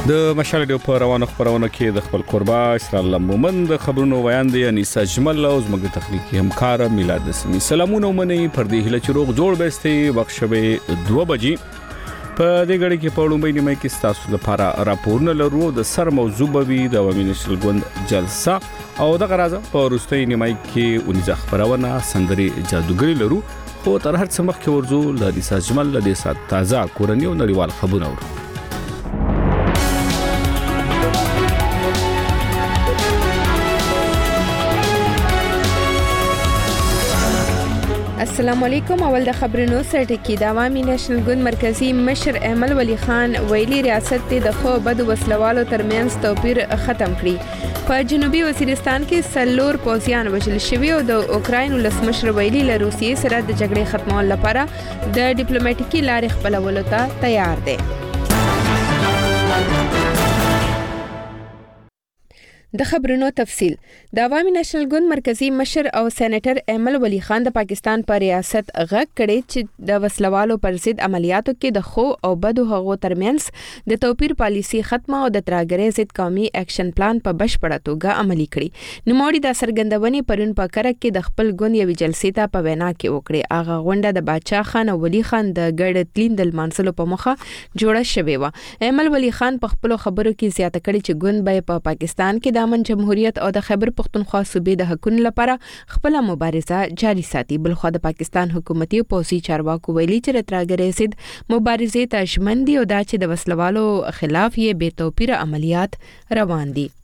د مشال ډیو په روانو خبرونه کې د خپل قربا اسرائیل مومن د خبرونو بیان دی انیسا جمل او زموږ تخنیکی همکار میلاد سمي سلامونه منی پر دې هله چروغ جوړ بهستي بخښبه 2 بجې په دې غړي کې په لومړی نیمه کې تاسو لپاره راپورونه لرو د سر موضوع به د عوامي نشل ګوند جلسه او د غرازه په وروستۍ نیمه کې ونیزه خبرونه سندري جادوګری لرو خو تر هر څه مخکې ورزو د انیسا جمل د سات تازه کورنۍ او نړیوال خبرونه ورو السلام علیکم. اول د خبرونو سره کې د عوامي نېشنل ګوند مرکزی مشر احمد ولی خان ویلي ریاست ته د خو بد وسلوالو ترمنځ توپیر ختم کړي. په جنوبي وزیرستان کې سلور پوځیان وژل شوي او د اوکراین ولسمشر ویلي له روسیې سره د جګړې ختمولو لپاره د ډیپلوماټیکي لارې خپلولو ته تیار دی. د خبرونو تفصيل. د عوامي نېشنل ګوند مرکزی مشر او سېنیټر احمد ولی خان د پاکستان پر ریاست غږ کړي چې د وسلوالو پر ضد عملیاتو کې د خو او بدو هغو ترمنځ د توپیر پالیسی ختمه او د ترهګرۍ ضد قومي اکشن پلان په بشپړه توګه عملي کړي. نوموړي د سرګندونې پرون په کرک کې د خپل ګوند یوې جلسې ته په وینا کې وکړي. هغه غونډه د بادشاه خان او ولی خان د ګډ تلین د منځلو په مخه جوړه شوې و. احمد ولی خان په خپل خبرو کې زیاته کړي چې ګوند به په پاکستان کې د امن جمهوریت او د خیبر پختونخوا صوبې د حقوقو لپاره خپل مبارزه جاري ساتي. بلخو د پاکستان حکومتي او پوځي چارواکو ویلي چې ترهګرۍ ضد مبارزې ته ژمن دي او دا چې د وسلوالو خلاف یې بې توپیره عملیات روان دي.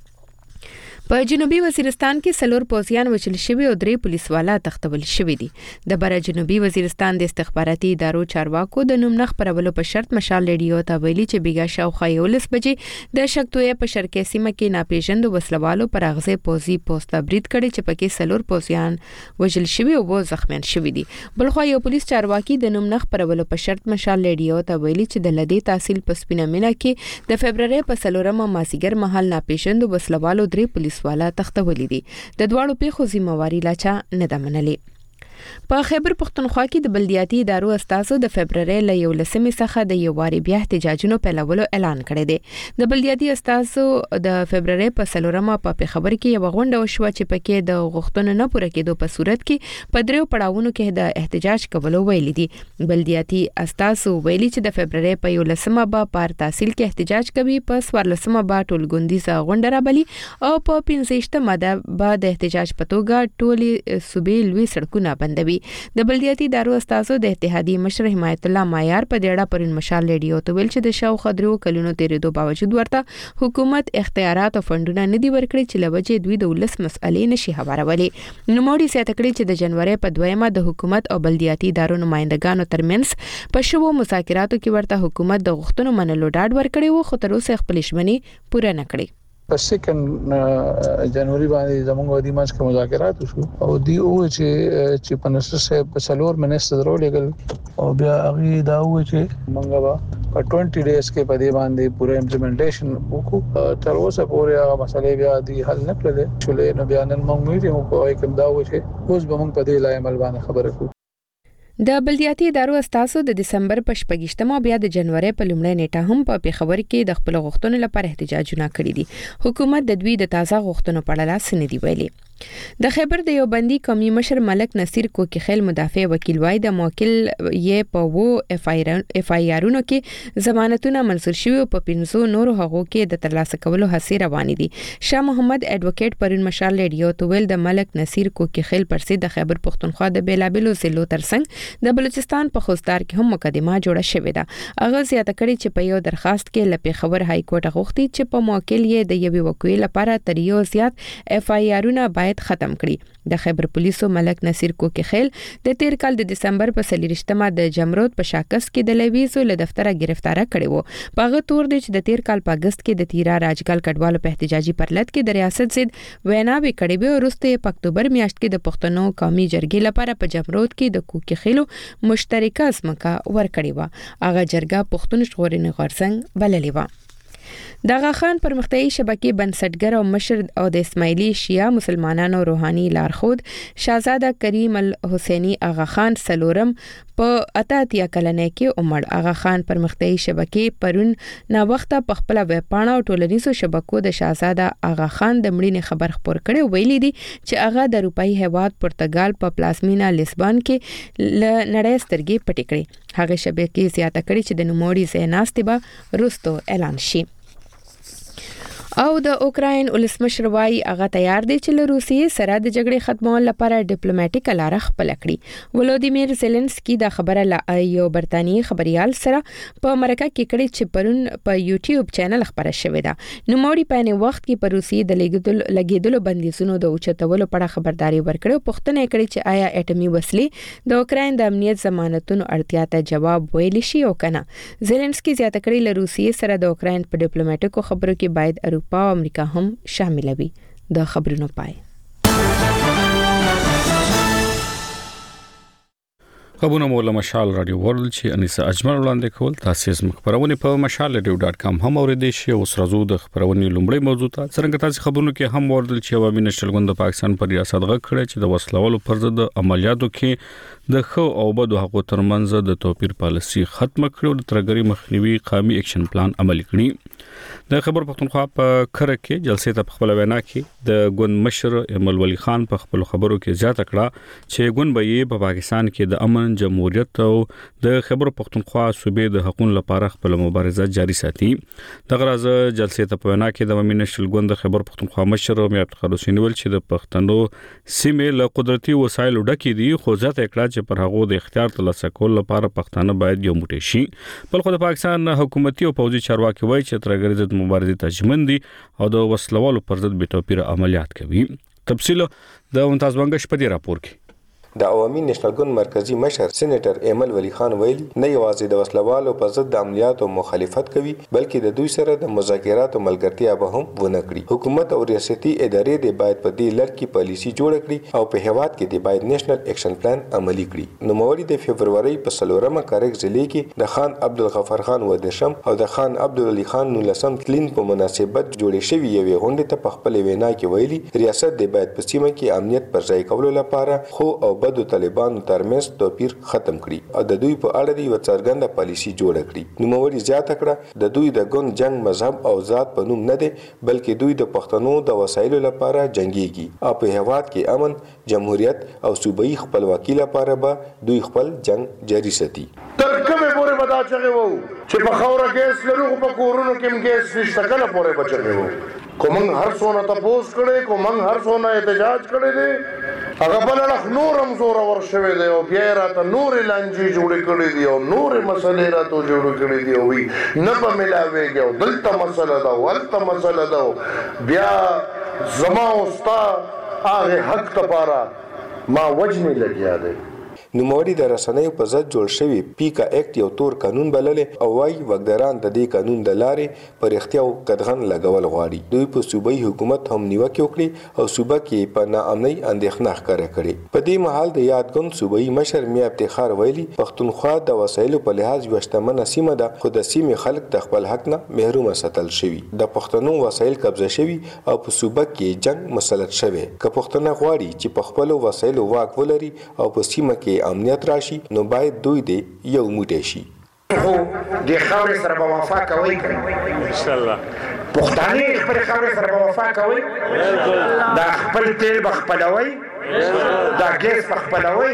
په جنوبي وزیرستان کې سلور پوځیان وژل شوي او 3 پولیسوالا تختول شوي دي. د بر جنوبي وزیرستان د استخباراتي ادارو چارواکو د نوم نخ پرولو په شرط مشال ریډیو ته ویلي چې بیګا شاوخوا 11 بجې د شکتوې په شرقي سیمه کې ناپېژندو وسلوالو پر اغزه پوځي پوسټ برید کړي چې پکې سلور پوځیان وژل شوي او زخمیان شوي دي. بلخو یو پولیس چارواکي د نوم نخ پرولو په شرط مشال ریډیو ته ویلي چې د لدی تحصیل په سپینمنه کې د فبرवरी په سلورمه مازیګر مهال ناپېژندو وسلوالو 3 پولیس والا تختولې دي. د دواړو پیښو ذمہواری لا چا نه ده منلې. په خیبر پختونخوا کې د بلدیاتي ادارو استازو د فبرवरी ل 11 څخه د یوواري بیا احتجاجونو پیلولو اعلان کړی دی. د بلدیاتي استازو د فبرवरी په سلورمه په خبر کې یو غونډه وشوه چې پکې د غوښتنو نه پوره کېدو په صورت کې په دریو پړاوونو کې د احتجاج کولو ویلي دي. بلدیاتي استازو ویلي چې د فبرवरी په 11مه به پر تحصیل کې احتجاج کوي، په 14مه به ټولګوندیزه غونډه رابلي او په 15مه به د احتجاج په توګه ټولي صوبې لوی سړکونه بندوي. د بلدیاتي ادارو استازو د اتحادیې مشر حمایت الله معیار په ډېړه پرون مشال ریډیو ته ویل چې د شاوخوا 3 کلونو تیریدو باوجود ورته حکومت اختیارات او فندونه نه دی ورکړي چې لوجه دوی د ولس مسئلې نشي هوارولې. نوموړي زیاته کړي چې د جنوري په 2مه د حکومت او بلدیاتي ادارو نمائندګانو ترمنځ په شوو مذاکراتو کې ورته حکومت د غوښتنو منلو ډاډ ورکړي وو، خو تر اوسه خپل ژمنې پوره نه کړې. په 2 جنوري باندې زموږ ودی ماس کې مذاکرات وشو او دی او چې په نسل سره په سلور منسټر درولېګل او بیا هغه دا و چې موږ په 20 ډیز کې په دې باندې پوره امپلیمنټیشن وکړو. تر اوسه پورې هغه مسلې بیا دی حل نه کړل چې نو بیا نن موږ میټینګ کوو کوم دا و چې اوس به موږ په دې لای عمل باندې خبره کوو. د بلدیاتي ادارو استازو د دسمبر په 28مه بیا د جنوري په لومړۍ نیټه هم په پیښور کې د خپل غوښتنو لپاره احتجاجونه کړي دي. حکومت د دوی د تازه غوښتنو په اړه څه نه دی ویلي. د خیبر د یو بندي قومي مشر ملک نصیر کوکیخیل مدافع وکیل وای د موکل یې په وو اف آی آرونو کې ضمانتونه منظور شوی او په 500 نورو هغو کې د ترلاسه کولو هڅې روانې دي. شاه محمد اډوکیټ پرون مشال ریډیو ته ویل د ملک نصیر کوکیخیل پر ضد د خیبر پختونخوا د بیلابلو ضلعو ترڅنګ د بلوچستان په خوستار کې هم مقدمه جوړه شوې ده. هغه زیاته کړي چې په یو درخواست کې لپاره خبر های کورټ غوښتي چې په موکل یې د یوې وکیل لپاره تر یو زیات اف آی آرونه باید ختم کړي. د خیبر پولیسو ملک نصیر کوکیخیل د تیر کال د دسمبر په 23مه د جمرود په شاکس کې د لویزو له دفتره گرفتار کړي وو. پاغه تور دی چې د تیر کال په اگست کې د تیرا راجګل کډوالو په احتجاجي پرلط کې د ریاست ضد ویناوي کړي به ورسته په اکتوبر میاشت کې د پښتنو قومي جرګې لپاره په جمرود کې د کوکیخیلو مشترکه ځمکه ورکړي و. هغه جرګه پښتون ژغورنې غورځنګ بللې و. د آغا خان پرمختیایي شبکې بنسټګر او مشر او د اسماعیلی شیعه مسلمانانو روحاني لارښود شاهزاده کریم الحسینی آغا خان سلورم په 88 کلنۍ کې عمر آغا خان پرمختیایي شبکې پرون نا وخته په خپل ویب پاڼه او ټولنیزو شبکو د شاهزاده آغا خان د مړینې خبر خپور کړي ویلي دي چې هغه د اروپאי هیواد پرتګال په پلازمینا لیسبون کې نړۍ سترګې پټې کړې. هغه شبکې زیاته کړي چې د نوموړي ځای ناستې به وروستو اعلان شي. او د اوکراین ولسمشر وايي هغه تیار دی چې له روسیې سره د جګړې ختمولو لپاره ډیپلوماټیک لاره خپل کړي. ولودیمیر زيلنسکي دا خبره لا یو برتانیي خبريال سره په امریکا کې کړي چې پرون په یوټیوب چینل خبره شوې ده. نو موري په نه وخت کې په روسیې د لګیدلو بندیزونو د اوچتولو په اړه خبرداري ورکړه او پوښتنه کړې چې آیا اټومي وسلې د اوکراین د امنیت ضمانتونو اړتیا ته جواب ویل شي او کنه. زيلنسکي زیاته کړي له روسیې سره د اوکراین په ډیپلوماټیکو خبرو کې باید اروپا او امریکا هم شامل وي. د خبرونو پای خبرونه مولا مشال رادیو ورلد چې انیسه اجمل وړاندې کول. تاسو زموږ خبرونه په mashalradio.com هم اوریدئ شئ. اوس راځو د خبرونې لومړی موضوع ته. څنګه تاسو خبرونه کې هم وردل چې عوامي نشل ګوند د پاکستان پر ریاست غږ کړی چې د وسلوالو پر ضد عملیاتو کې د خو او بدو حقوقو ترمنځ د توپیر پالیسي ختم کړو د ترګری مخنیوي قومي اکشن پلان عملي کړی. د خبر پښتونخوا په کره کې جلسې ته خپل وینا کې د ګوند مشر ایمل ولی خان په خپل خبرو کې زیاته کړه چې ګوند به یې په پاکستان کې د امن جمهوریت او د خبر پښتونخوا صوبې د حقوقو لپاره خپل مبارزه جاري ساتي. دغه راز جلسې ته په وینا کې د عوامي نشل ګوند خبر پښتونخوا مشر میا افتخار حسین ول چې د پښتنو سیمې له قدرتي وسایلو ډکې دي خو ځات کړه چې پر هغه د اختیار ترلاسه کول لپاره پښتانه باید یو موټی شي. بل خو د پاکستان حکومتي او پوځي چارواکي وایي چې ترګری ضد مبارزې تجمن دي او د وسلوالو پر ضد به توپیر عملیات کوي. تفصیل د ممتاز بنگش په دې راپور کې. د عوامي نېشنل ګوند مرکزی مشر سېنیټر ایمل ولی خان ویلي نه یوازې د وسلوالو پر ضد د عملیاتو مخالفت کوي بلکې د دوی سره د مذاکراتو ملګرتیا به هم ونه کړي. حکومت او ریاستي ادارې د باید په دې لړ کې پالیسي جوړ کړي او په هیواد کې د باید نېشنل اکشن پلان عملي کړي. نو موري د فبرवरी په 4مه کارک ضلع کې د خان عبدالغفار خان ودشم او د خان عبدالعلی خان نولسم تلین په مناسبت جوړې شوې یوې غونډې ته په خپل وینا کې ویلي ریاست د باید په سیمه کې امنیت پر ځای کولو لپاره خو او بدو طالبانو ترمنځ توپیر ختم کړي او د دوی په اړه د یو څرګنده پالیسي جوړه کړي. نوموړي زیاته کړه د دوی د ګوند جنگ مذهب او ذات په نوم نه دی بلکې دوی د پښتنو د وسایلو لپاره جنگيږي او په هیواد کې امن جمهوریت او صوبایي خپلواکي لپاره به دوی خپل جنگ جاري ساتي. تر کومه پورې ودا چغه وو چې په خوره ګیس لرو په کورونو کې ګیس نشته کله پورې بچره وو کوم هر څونه تاسو کړي کوم هر څونه احتجاج کړي دي هغه بل لخ نورم زور ورشوي دی او بیا راته نور لانجې جوړ کړي دي او نور مسلې راته جوړ کړي دي او وی نه په ملاويږي او دلته مسله ده ولته مسله ده بیا زما اوستا هغه حق لپاره ما وجنی لګیا دی. نوموړي د رسنیو په ضد جوړ شوی پیکا اکټ یو تور قانون بللې او وايي وګداران د دې قانون د لارې پر اختیار قدغن لګول غواړي. دوی په صوبایي حکومت هم نیوکه وکړي او صوبه کې په ناامنۍ اندېښنه ښکاره کړي. په دې مهال د یادګون صوبایي مشر میا افتخار ویلي پښتونخوا د وسایلو په لحاظ یو شتمنه سیمه ده خو د سیمې خلک د خپل حق نه محروم ساتل شوي. د پښتنو وسایل قبضه شوي او په صوبه کې جنگ مسلط شوی. که پښتون غواړي چې په خپل وسایلو واک ولري او په سیمه کې امنیت راشي نو باید دوی دې یو موټی شي. خو د خاورې سره به وفا کوي ان شاء الله پښتانه خپل خاورې سره به وفا کوي دا خپل تیل به خپلوي دا ګیس په خپلوي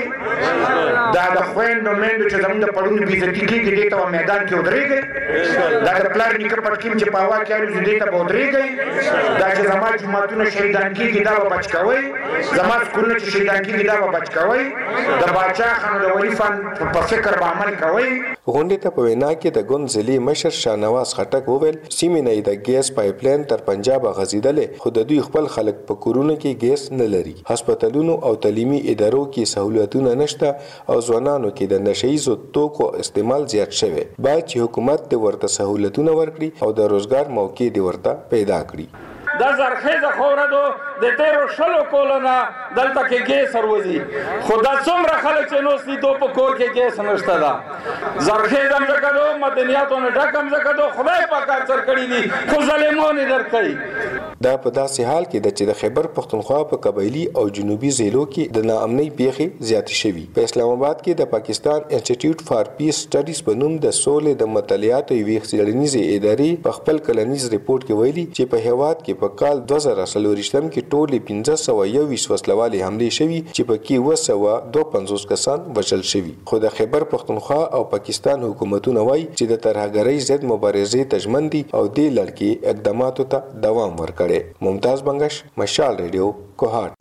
دا د خويندو مېندو چې زموږ د پړونو بیزتی کېږي دې ته میدان کې ودرېږي دا د پلار نیکه پټکیم چې په هوا کې الوزي دې ته به ودرېږي دا چې زما جوماتونه شهیدان کېږي دا به بچ کوئ زما سکولونه چې شهیدان کېږي دا به بچ کوئ د باچا خان د ولي فن په فکر به عمل کوئ. غونډې ته په وینا کې د ګوند ضلعي مشر شاهنواز خټک وویل سیمې نه د ګیس پایپلاین تر پنجاب غځېدلې خو د دوی خپل خلک په کورونو کې ګیس نه لري. هسپتالونو او تعلیمي ادارو کې سہولتونه نشته او ځوانانو کې د نشهیزو توکو استعمال زیات شوی. باید چې حکومت د ورته سہولتونه ورکړي او د روزګار موقع د ورته پیدا کړي. د زرخیزه خوره دو د تیرو شلو کولونه دلته کې ګیس وروځي خو دا څومره خلک چې نوس دي دو په کور کې ګیس نشته ده زرخیز هم ځکه دو مدنیاتو نه ډک هم ځکه دو خدای پاک کار سر کړي دي خو ظالمون یې درکوي. دا په داسې حال کې د چې د خیبر پختونخوا په قبایلی او جنوبي ضلعو کې د ناامنۍ پیښې زیاتې شوي. په اسلام آباد کې د پاکستان انسټیټیوټ فار پیس سټډیز په نوم د سولې د مطالعاتو یوې څېړنیزې ادارې په خپل کلنیز ریپورت کې ویلي چې په هیواد کې په کال 2024 کې ټولې 1521 وسلوالې حملې شوي چې پکې 252 کسان وژل شوي. خو د خیبر پختونخوا او پاکستان حکومتونه وایي چې د ترهګرۍ ضد مبارزې تجمن دي او دې لړ کې اقداماتو ته دوام ورکړي. ممتاز بنگش، مشال ریډیو، کوهات.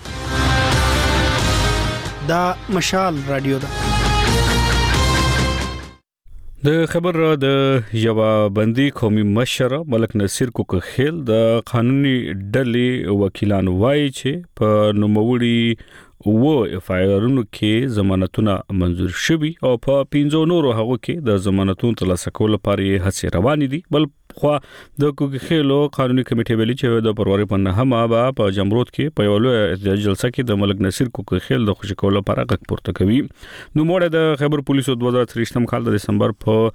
دا مشال رادیو ده. د خبر د یو بندي قومي مشر ملک نصیر کوکخیل د قانوني ډلې وکیلان وایي چې په نوموړي اف آی آرونو کې ضمانتونه منزور شوي او په 15 نورو هغو کې د ضمانتونو ترلاسه کولو لپاره هڅې روانې دي. بل خو د کوکخیلو قانوني کمیټې ویلي چې د فروری په 9 په جمرود کې په یو لوی احتجاجي جلسه کې د ملک نصیر کوکخیل د خوشی کولو لپاره غږ پورته کوي. نو موږ د خیبر پولیسو 2023 کال د دسمبر په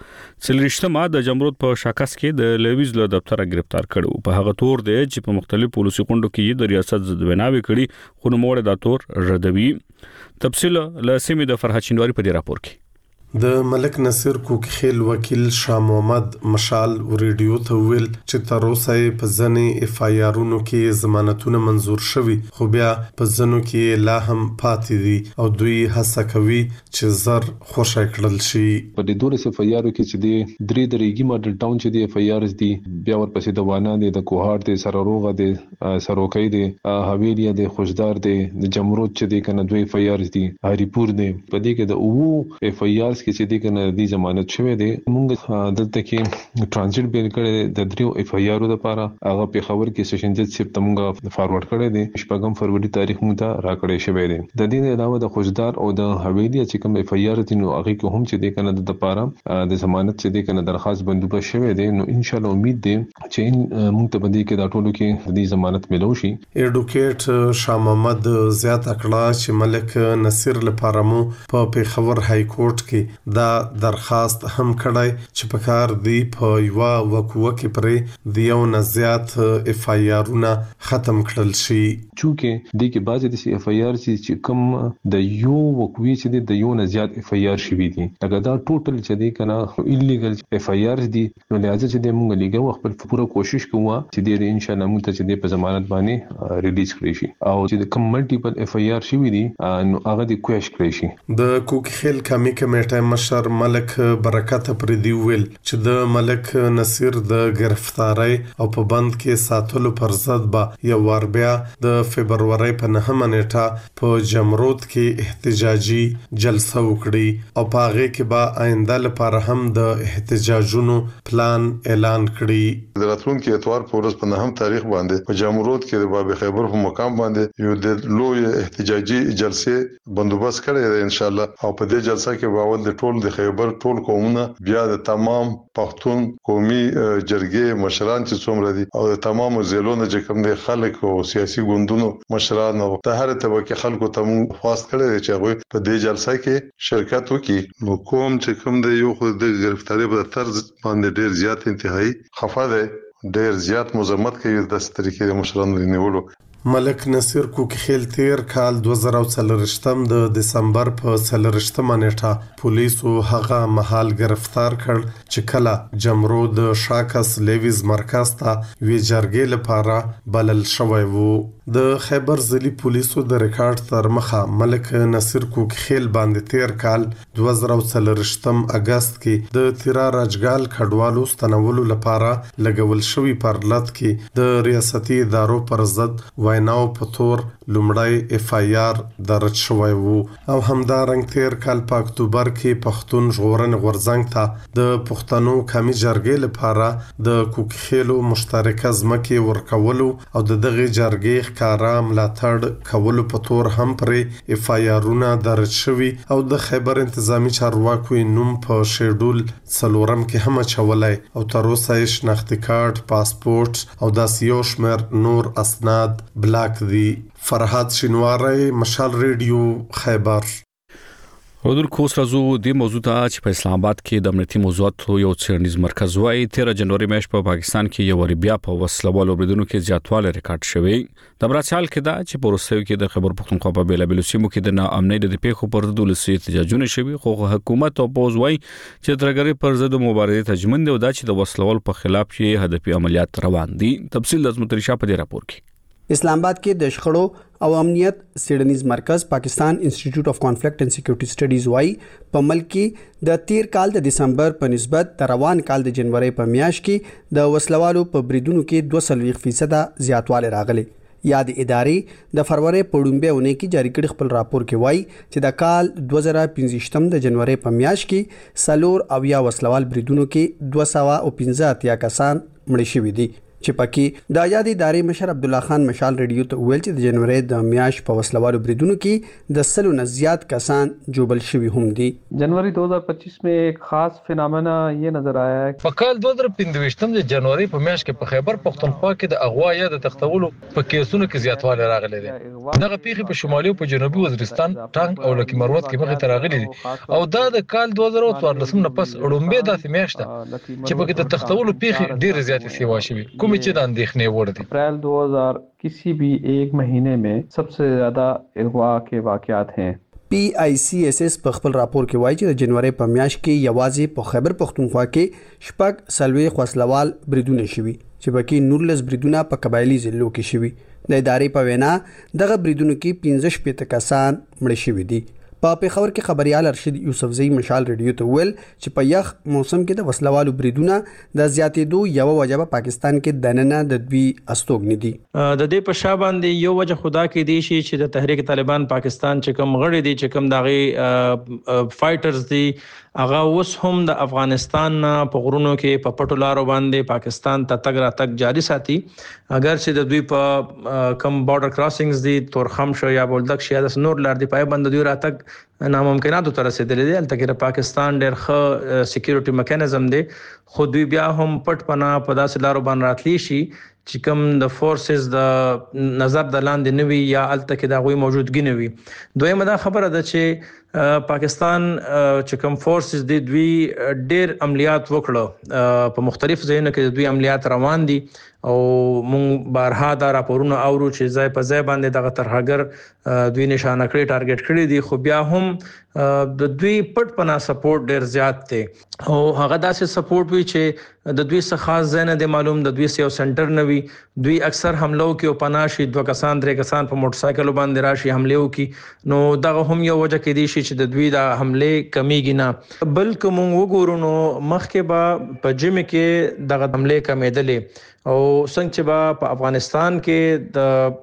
30 د جمرود په شاکس کې د لویز له دفتر گرفتار کړو. په هغه تور دی چې په مختلفو پولیسو کونډو کې د ریاست ضد ویناوي کړي خو نو موږ د تور ردوي. تفصیل له سیمې د فرحت شینواری په دې راپور کې. د ملک نصیر کوکخیل وکیل شاه محمد مشال ریډیو ته ویل چې تر اوسه په ځنې اف آی آرونو کې ضمانتونه منزور شوي خو بیا په ځنو کې لا هم پاتې دي او دوی هڅه کوي چې زر خوشی کړل شي. په دې دولس اف آی آرو کې چې د درې درېږي ماډل ټاون چې د اف آی آرز دي بیا ورپسې د وانا دي د کوهار دي سرروغه دي سروکۍ دي حویلیا دي خوشدار دي د جمرود چې دي کنه دوی اف آی آرز دي هریپور دي. په دې کې د او اف آی آرز کې چې دې کنه د ضمانت شوه دي موږ دلته کې ترانزیت بیل کړي د دریو اف آی آر لپاره هغه په خبر کې سیشن جج سپتمبر فارورډ کړي دي 8 فروری تاریخ موږ ته راکړی شوی دی. د دې علاوه د خوشدار او د حویلیا چې کوم اف آی آر دي نو هغه کې هم چې دې کنه د لپاره د ضمانت چې دې کنه درخواست بندوبست شوی دی. نو ان شاء الله امید دی چې موږ ته باندې کې دا ټولو کې د ضمانت ملو شي. ایډوکیټ شاه محمد زیات کړه چې ملک نصیر لپاره مو په پیښور های کورټ کې دا درخواست هم کړای چې په کار دی په یو وقوه کې پرې د یو نه زیات اف آی آرونه ختم کړل شي. چونکه د کې بعضی د اف آی آر چې کوم د یو وقوي چې د یو نه زیات اف آی آر شوي دي لکه دا ټوټل چې دی کنه ایلیګل اف آی آر دي نو لازم چې د موږ لګو خپل پوره کوشش کوو چې د ان شاء الله موږ ته چې په ضمانت باندې ریلیز کړی شي او چې کوم ملټیپل اف آی آر شوي دي نو هغه د کوښښ کړی شي. د کوکخیل کمی کمیټه مشر ملک برکت پردی ویل چې د ملک نصیر د گرفتاری او په بند کې ساتلو پر ضد به یو ور بیا د فبرवरी په 9 نیټه په جمرود کې احتجاجي جلسه وکړي او په هغه کې به آینده لپاره هم د احتجاجونو پلان اعلان کړي. د راتلونکي اتوار په ورځ په 9 تاریخ باندې په جمرود کې د باب خیبر په مقام باندې یو د لوی احتجاجي جلسه بندوبست کړی دی ان شاء الله او په دې جلسه کې باول د ټول د خیبر ټول قومونه بیا د تمام پښتون قومي جرګې مشران چې څومره دي او د تمام ضلعونو چې کوم دي خلک او سیاسي ګوندونو مشران او د هر طبقه خلکو ته مو خواست کړی چې هغه په دې جلسه کې شرکت وکړي. نو کوم چې کوم د یو خو د گرفتاری په طرز باندې ډیر زیات انتهایی خفه ده ډیر زیات مزمت کوي د طریقې مشرانو نیولو. ملک نصیر کوکخیل تیر کال 2023 د دسمبر په 30 نیټه پولیسو هغه محل گرفتار کړ چې کله جمرود شاکس لیویز مرکز ته وی جرګې لپاره بلل شوی وو. د خیبر ضلعي پولیسو د ریکارډ تر مخه ملک نصیر کوکخیل باندې تیر کال 2023 اگست کې د تیرا راجګال کډوالو ستنولو لپاره لګول شوی پرلط کې د ریاستي ادارو پر ضد ویناو په تور لومړی اف آی آر درج شوی وو او همدارنګ تیر کال په اکتوبر کې پښتون ژغورنې غورځنګ ته د پښتنو قومي جرګې لپاره د کوکخېلو مشترکه ځمکې ورکولو او د دغه جرګې ښکارا ملاتړ کولو په تور هم پرې اف آی آرونه درج شوي او د خیبر انتظامی چارواکو نوم په شیډول څلورم کې هم اچولی او تر اوسه یې شناختي کارت، پاسپورت او داسې یو شمېر نور اسناد بلاک دي. فرهاد شینواری، مشال ریډیو، خیبر. ودل کوس راځو د موضوع ته چې په اسلام آباد کې د امنیتي موضوعاتو یو څېړنیز مرکز وايي 13 جنوري میاشت په پاکستان کې یو ور بیا په وسلوالو بریدونو کې زیاتوالی ریکارډ شوی. د براشال کې دا چې په روسیو کې د خیبر پختونخوا په بیلابیلو سیمو کې د ناامنۍ د پیښو پر ضد ولسي احتجاجونه شوي، خو حکومت او پوز وايي چې ترګری پر ضد مبارزې تجمن دی او دا چې د وسلوال په خلاف یې هدفي عملیات روان دي. تفصیل د متریشا په دې راپور کې. اسلام آباد کې د شخړو او امنیت څېړنیز مرکز پاکستان انسټیټیوټ اف کانفلیکټ اینڈ سکیورټي سټډیز وايي په ملک کې د تیر کال د دسمبر په نسبت د روان کال د جنوري په میاشت کې د وسلوالو په بریدونو کې 2% زیاتوالی راغلی. یاد ادارې د فروری په لومړۍ اونۍ کې جاری کړي خپل راپور کې وایي چې د کال 2015 د جنوري په میاشت کې سلور او یا وسلوال بریدونو کې 215 کسان مړ شوي دي چې پکې د یاد ادارې مشر عبد الله خان مشال ریډیو ته ویل چې د جنوري د میاشت په وسلوالو بریدونو کې د سلو نه زیات کسان جوبل شوي هم دي. जनवरी 2025 में एक खास फिनोमेना ये नजर आया है په کال 2015 د جنوري په میاشت کې په خیبر پختونخوا کې د اغوا یا د تختولو په کیسونو کې زیاتوالی راغلی دی. دغه پیښې په شمالي او په جنوبي وزیرستان، ټانک او لکی مروت کې مخې ته راغلي دي او دا د کال 2014 نه پس وړاندې داسې میاشت چې په کې د تختولو پیښې ډېر زیاتې سیوا شوي چې د اندېښنې وړ دي. اپریل 2000 किसी भी एक महीने में सबसे ज्यादा اغوا के वाकयात हैं. PICSS په خپل راپور کې وایي چې د جنوري په میاشت کې یوازې په خیبر پختونخوا کې شپږ سلوي خاصلوال بریدونه شوي چې بلکې 19 بریدونه په قبایلی ضلعو کې شوي. د ادارې په وینا دغه بریدونو کې 15 کسان مړ شوي دي. په پیښور کې خبريال ارشد یوسفزئی مشال ریډیو ته ویل چې په یخ موسم کې د وسلوالو بریدونه د زیاتېدو یو وجه په پاکستان کې دننه د دوی استوګنې دي. د دې په شا باندې یو وجه خدا کې دی چې د تحریک طالبان پاکستان چې کوم غړي دي چې کوم داغي فایټرز دي هغه اوس هم د افغانستان په غرونو کې په پټو لارو باندې پاکستان ته تګ راتګ جاری ساتي. اگر چې د دوی په کم بارډر کراسینګز دي تورخم شو یا بولدک شي د نور لار دی پای باندې دوی راتګ ناممکناتو تر رسیدلې دي. البته پاکستان ډېر ښه سکیورټي میکانیزم دی خو دوی بیا هم پټ پناه په داسې لارو باندې راتلی شي چې کوم د فورسز د نظر د لاندې نوي یا الته کې د غوي موجودګي نوي. دویمه دا خبره ده چې پاکستان چې کوم فورسز د دوی ډېر عملیات وکړو په مختلف ځایونو کې دوی عملیات روان دي او مونږ بارها دا راپورونه اورو چې ځای په ځای باندې دغه ترهګر دوی نشانه کړی ټارګټ کړی دي خو بیا هم د دوی پټ پنا سپورټ ډېر زیات دی او هغه داسې سپورټ وی چې د دوی څخه خاص ځای نه دی معلوم. د دوی یو سنټر نه وي. دوی اکثر حملو کې او پناشي 2 کسان 3 کسان په موټر سایکل باندې راشي حمله وکي نو دغه هم یو وجه کې دی چې د دوی د حمله کمیږي نه بلکې مونږ وګورو نو مخکې به په جمی کې دغه حمله کمیدلې او څنګه چې په افغانستان کې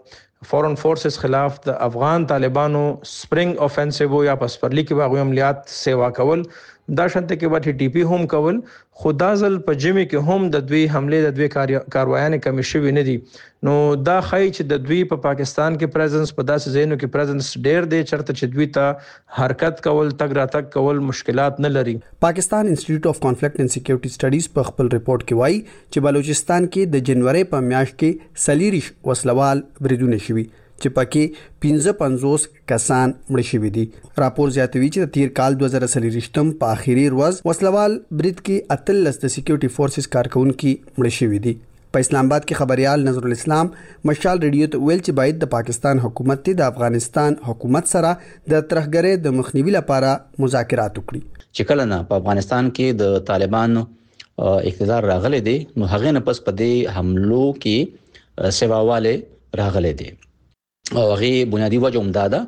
د فورن فورسز خلاف د افغان طالبانو سپرینګ اوفنسیو یا پسپرلی کې باغ عملیات سیوا کول دا شنت کې به ټي پی هم کول خدا ځل په جمی کې هم د دوی حمله د دوی کاروایانه کمی شوی نه دي. نو دا خای چې د دوی په پاکستان کې پریزنس په داسې ځایونو کې پریزنس ډېر دی چرته چې دوی ته حرکت کول تګ راتګ کول مشکلات نه لري. پاکستان انسټیټیوټ اف کانفلیکټ اینڈ سکیورټي سټډیز په خپل ریپورت کې وایي چې بلوچستان کې د جنوري په میاشت کې سلیریش وسلوال بریدونه شوي چې پکې 55 کسان مړ شوي دي. راپور زیاتوي چې د تیر کال 2023 په اخیری ورځ وسلوال برید کې 13 د سکیورټي فورسز کارکونکو مړ شوي دي. په اسلام آباد کې خبريال نظر الاسلام مشال ریډیو ته ویل چې باید د پاکستان حکومت د افغانستان حکومت سره د ترهګرۍ د مخنیوي لپاره مذاکرات وکړي. چې کله نه په افغانستان کې د طالبانو اقتدار راغلي دي نو هغه نه پس په دې حملو کې سیواواله راغلي دي او هغه بنیادی وجه هم دا ده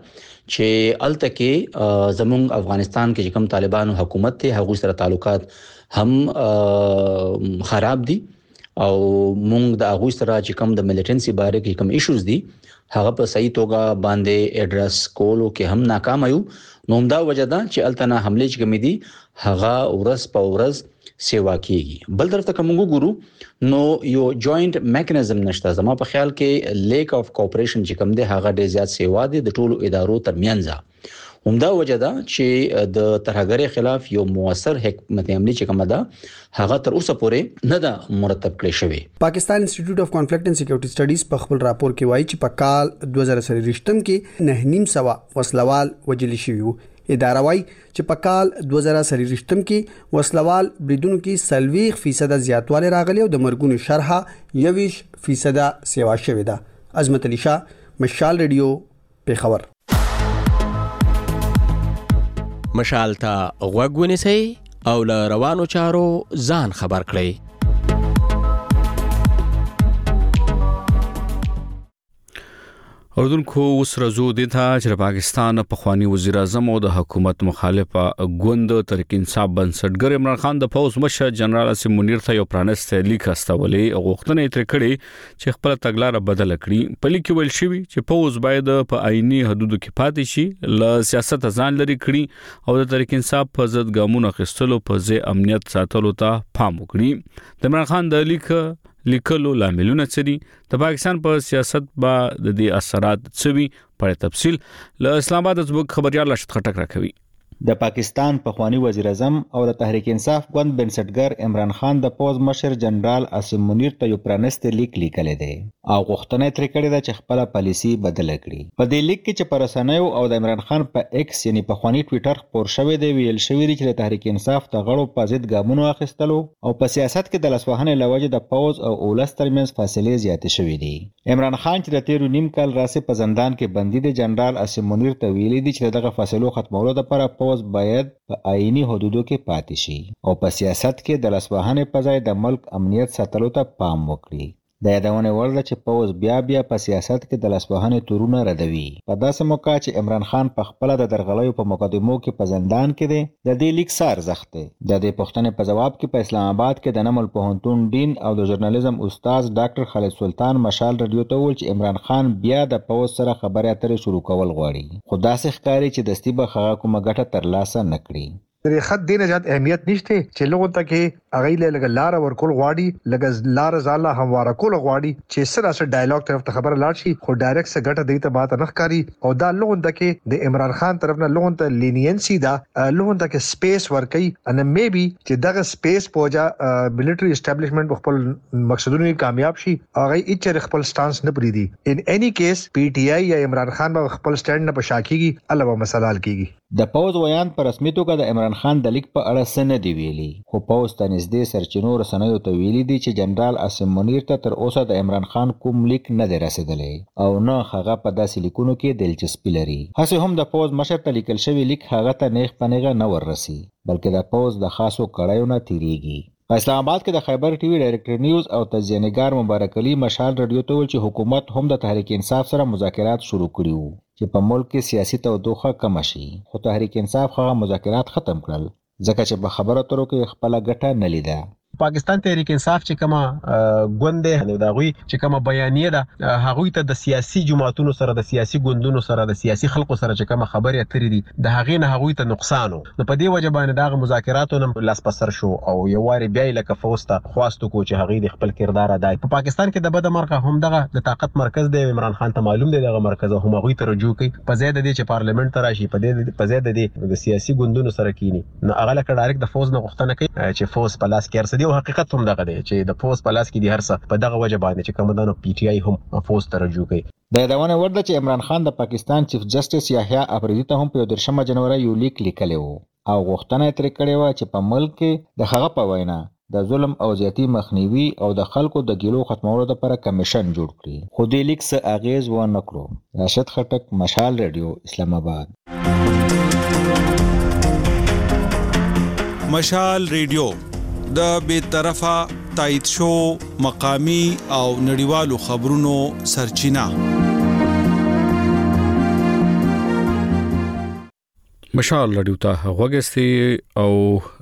چې الته کې زموږ افغانستان کې کوم طالبانو حکومت ته هغه سره تعلقات هم خراب دي او مونږ د اغوی سره چې کوم د ملیټنسي باره کې کوم ایشوز دي هغه په صحیح توګه باندې اډرس کولو کې هم ناکام یو. نو دا وجه ده چې التنا حمله چې کوم دي هغه ورځ په ورځ سیوا کیږي. بل طرف ته کوم ګورو نو یو جوائنٹ میکانیزم نشته. زما په خیال کې لیک اف کوآپریشن چې کوم دی هغه ډیر زیات سیوا دي د ټولو ادارو ترمنځ. همدا وجه ده چې د ترهګرۍ خلاف یو موثر حکمت عملی چې کومه ده هغه تر اوسه پورې نه ده مرتب کړی شوی. پاکستان انسټیټیوټ اف کانفلیکټ اینڈ سکیورټي سټډیز په خپل راپور کې وایي چې په کال 2023 کې 9.5 وسلوال وجل شوی وو. اداره وایي چې په کال 2023 کې وسلوال بریدونو کې 40% زیاتوالی راغلی او د مرګونو شرحه 21% سیوا شوې ده. عظمت علي شاه، مشال ریډیو، پیښور. مشال ته غوږ ونیسئ او له روانو چارو ځان خبر کړئ. اردوونکو اوس راځو د چې پاکستان پخوانی وزیر اعظم او د حکومت مخالفه ګوند تحریک انصاف بنسټګر عمران خان د پوز مشر جنرال اسم منیر ته یو پرانسته لیک استولې او غوښتنه یې تر کړې چې خپل تګلارې بدل کړي. په لیک کې ویل شوی چې پوز باید په آئینی حدودو کې پاتې شي، له سیاست ځان لري کړي او د تحریک انصاف په ضد ګامونه اخیستلو په ځای امنیت ساتلو ته پام وکړي. د عمران خان د لیکلو لاملونه څه دي، د پاکستان په سیاست با د دې اثرات څه وي، په تفصیل له اسلام آباد زموږ خبريال راشد خټک راکوي. د پاکستان پخوانی وزیر اعظم او د تحریک انصاف ګوند بنسټګر عمران خان د پوز مشر جنرال اسم منیر ته یو پرانسته لیک لیکلی دی او غوښتنه یې ترې کړې ده چې خپله پالیسي بدله کړي. په دې لیک کې چې په رسنیو او د عمران خان په ایکس یعنی پخوانی ټویټر خپور شوی دی ویل شوی دی چې د تحریک انصاف د غړو په ضد ګامونو اخیستلو او په سیاست کې د لاسوهنې له وجې د پوز او اولس ترمنځ فاصلې زیاتې شوې دي. عمران خان چې د تیرو نیم کال راهیسې په زندان کې بندي دی جنرال اسم منیر ته ویلي دی چې دغه فاصلو ختمولو لپاره پوز باید په آئینی حدودو کې پاتې شي او په سیاست کې د لاسوهنې په ځای د ملک امنیت ساتلو ته پام وکړي. د یادونې وړ ده چې پوز بیا په سیاست کې د لاسوهنې تورونه ردوي. په داسې موقع چې عمران خان په خپله د درغلیو په مقدمو کې په زندان کې دی، د دې لیک څه ارزښت دی؟ د دې پوښتنې په جواب کې په اسلام آباد کې د نمل پوهنتون ډین او د ژورنالیزم استاد ډاکټر خالد سلطان مشال رادیو ته وویل چې عمران خان بیا د پوز سره خبرې اترې شروع کول غواړي، خو داسې ښکاري چې دستي به هغه کومه ګټه ترلاسه نه کړي. د خط دینه زیات اهمیت نشته چې لوګو ته کې اغه له لار ورکول غواړي، لګ لار زاله همواره کول غواړي چې سره سره ډایالوګ طرف ته خبر لاړ شي، خو ډایرکټ څه ګټه دی ته ماته نه ښکاری. او دا لوګو ته کې د عمران خان طرف نه لوګو ته لینینسی دا لوګو ته کې سپیس ورکي ان میبي چې دغه سپیس پوجا ملټری اسټابلیشمنت خپل مقصدونو کامیاب شي، هغه هیڅ خپل سټانس نه پریدي. ان اني کیس پی ټی آی یا عمران خان به خپل سټاند نه پشاکیږي، الله به مسله حل کیږي. د پوز ویان په رسمي توګه د عمران خان د لیک په اړه څه نه دی ویلي، خو پوز ته نږدې سرچینو رسنیو ته ویلي دي چې جنرال اسم منیر ته تر اوسه د عمران خان کوم لیک نه دی رسیدلی او نه هغه په داسې لیکونو کې دلچسپي لري. هسې هم د پوز مشر ته لیکل شوی لیک هغه ته نیغ په نیغه نه وررسي، بلکې د پوز د خاصو کړیو نه تیریږي. په اسلام آباد کې د خیبر ټي وي ډایرکټر نیوز او تجزیه‌نګار مبارک علي مشال رادیو ته ویل چې حکومت هم د تحریک انصاف سره مذاکرات شروع کړي وو چې په ملک کې سیاسي تودوخه کم شي، خو تحریک انصاف هغه مذاکرات ختم کړل ځکه چې په خبرو اترو کې خپل ګټه نه لیده. پاکستان تحریک انصاف چې کومه ګوند دی دا غوي چې کومه بیانیه ده هغه ته د سیاسي جماعتونو سره د سیاسي ګوندونو سره د سیاسي خلکو سره چې کومه خبرې اترې دي د هغه نه هغه ته نقصان نو په دې وجه باندې دا مذاکراتو نه لاس پسر شو او یو واري بیا لکه فوسته خواستو کو چې هغه د خپل کردار ادا په پاکستان کې د بد مرګه هم دغه د طاقت مرکز دی عمران خان ته معلوم دی دغه مرکز هم هغه ته رجوع کوي په ځای د دې چې پارلیمنت ته راشي په ځای د دې د سیاسي ګوندونو سره کینی نو هغه لکه ډایرکټ د فوز نه غوښتنه کوي چې فوز په لاس کې ارسدي او حقیقت هم دغه چې د فوز په لاس کې دي هر څه په دغه وجه باندې چې کوم دانو پی ټی آی هم فوز ته رجوع کوي. د یادونه وړ ده چې عمران خان د پاکستان چیف جسټس یحیی افریدي ته هم په 13 جنوري یو لیک لیکلی وو او غوښتنه یې ترې کړې وه چې په ملک کې د هغه په وینا د ظلم او زیاتی مخنیوي او د خلکو د ګیلو ختمولو لپاره کمیشن جوړ کړي، خو دې لیک څه اغیز ونه کړو. راشد خټک، مشال ریډیو، اسلام آباد. مشال ریډیو د بیطرفه تایید شو مقامی او نړیوالو خبرونو سرچینه. مشال رادیو ته غوږستی او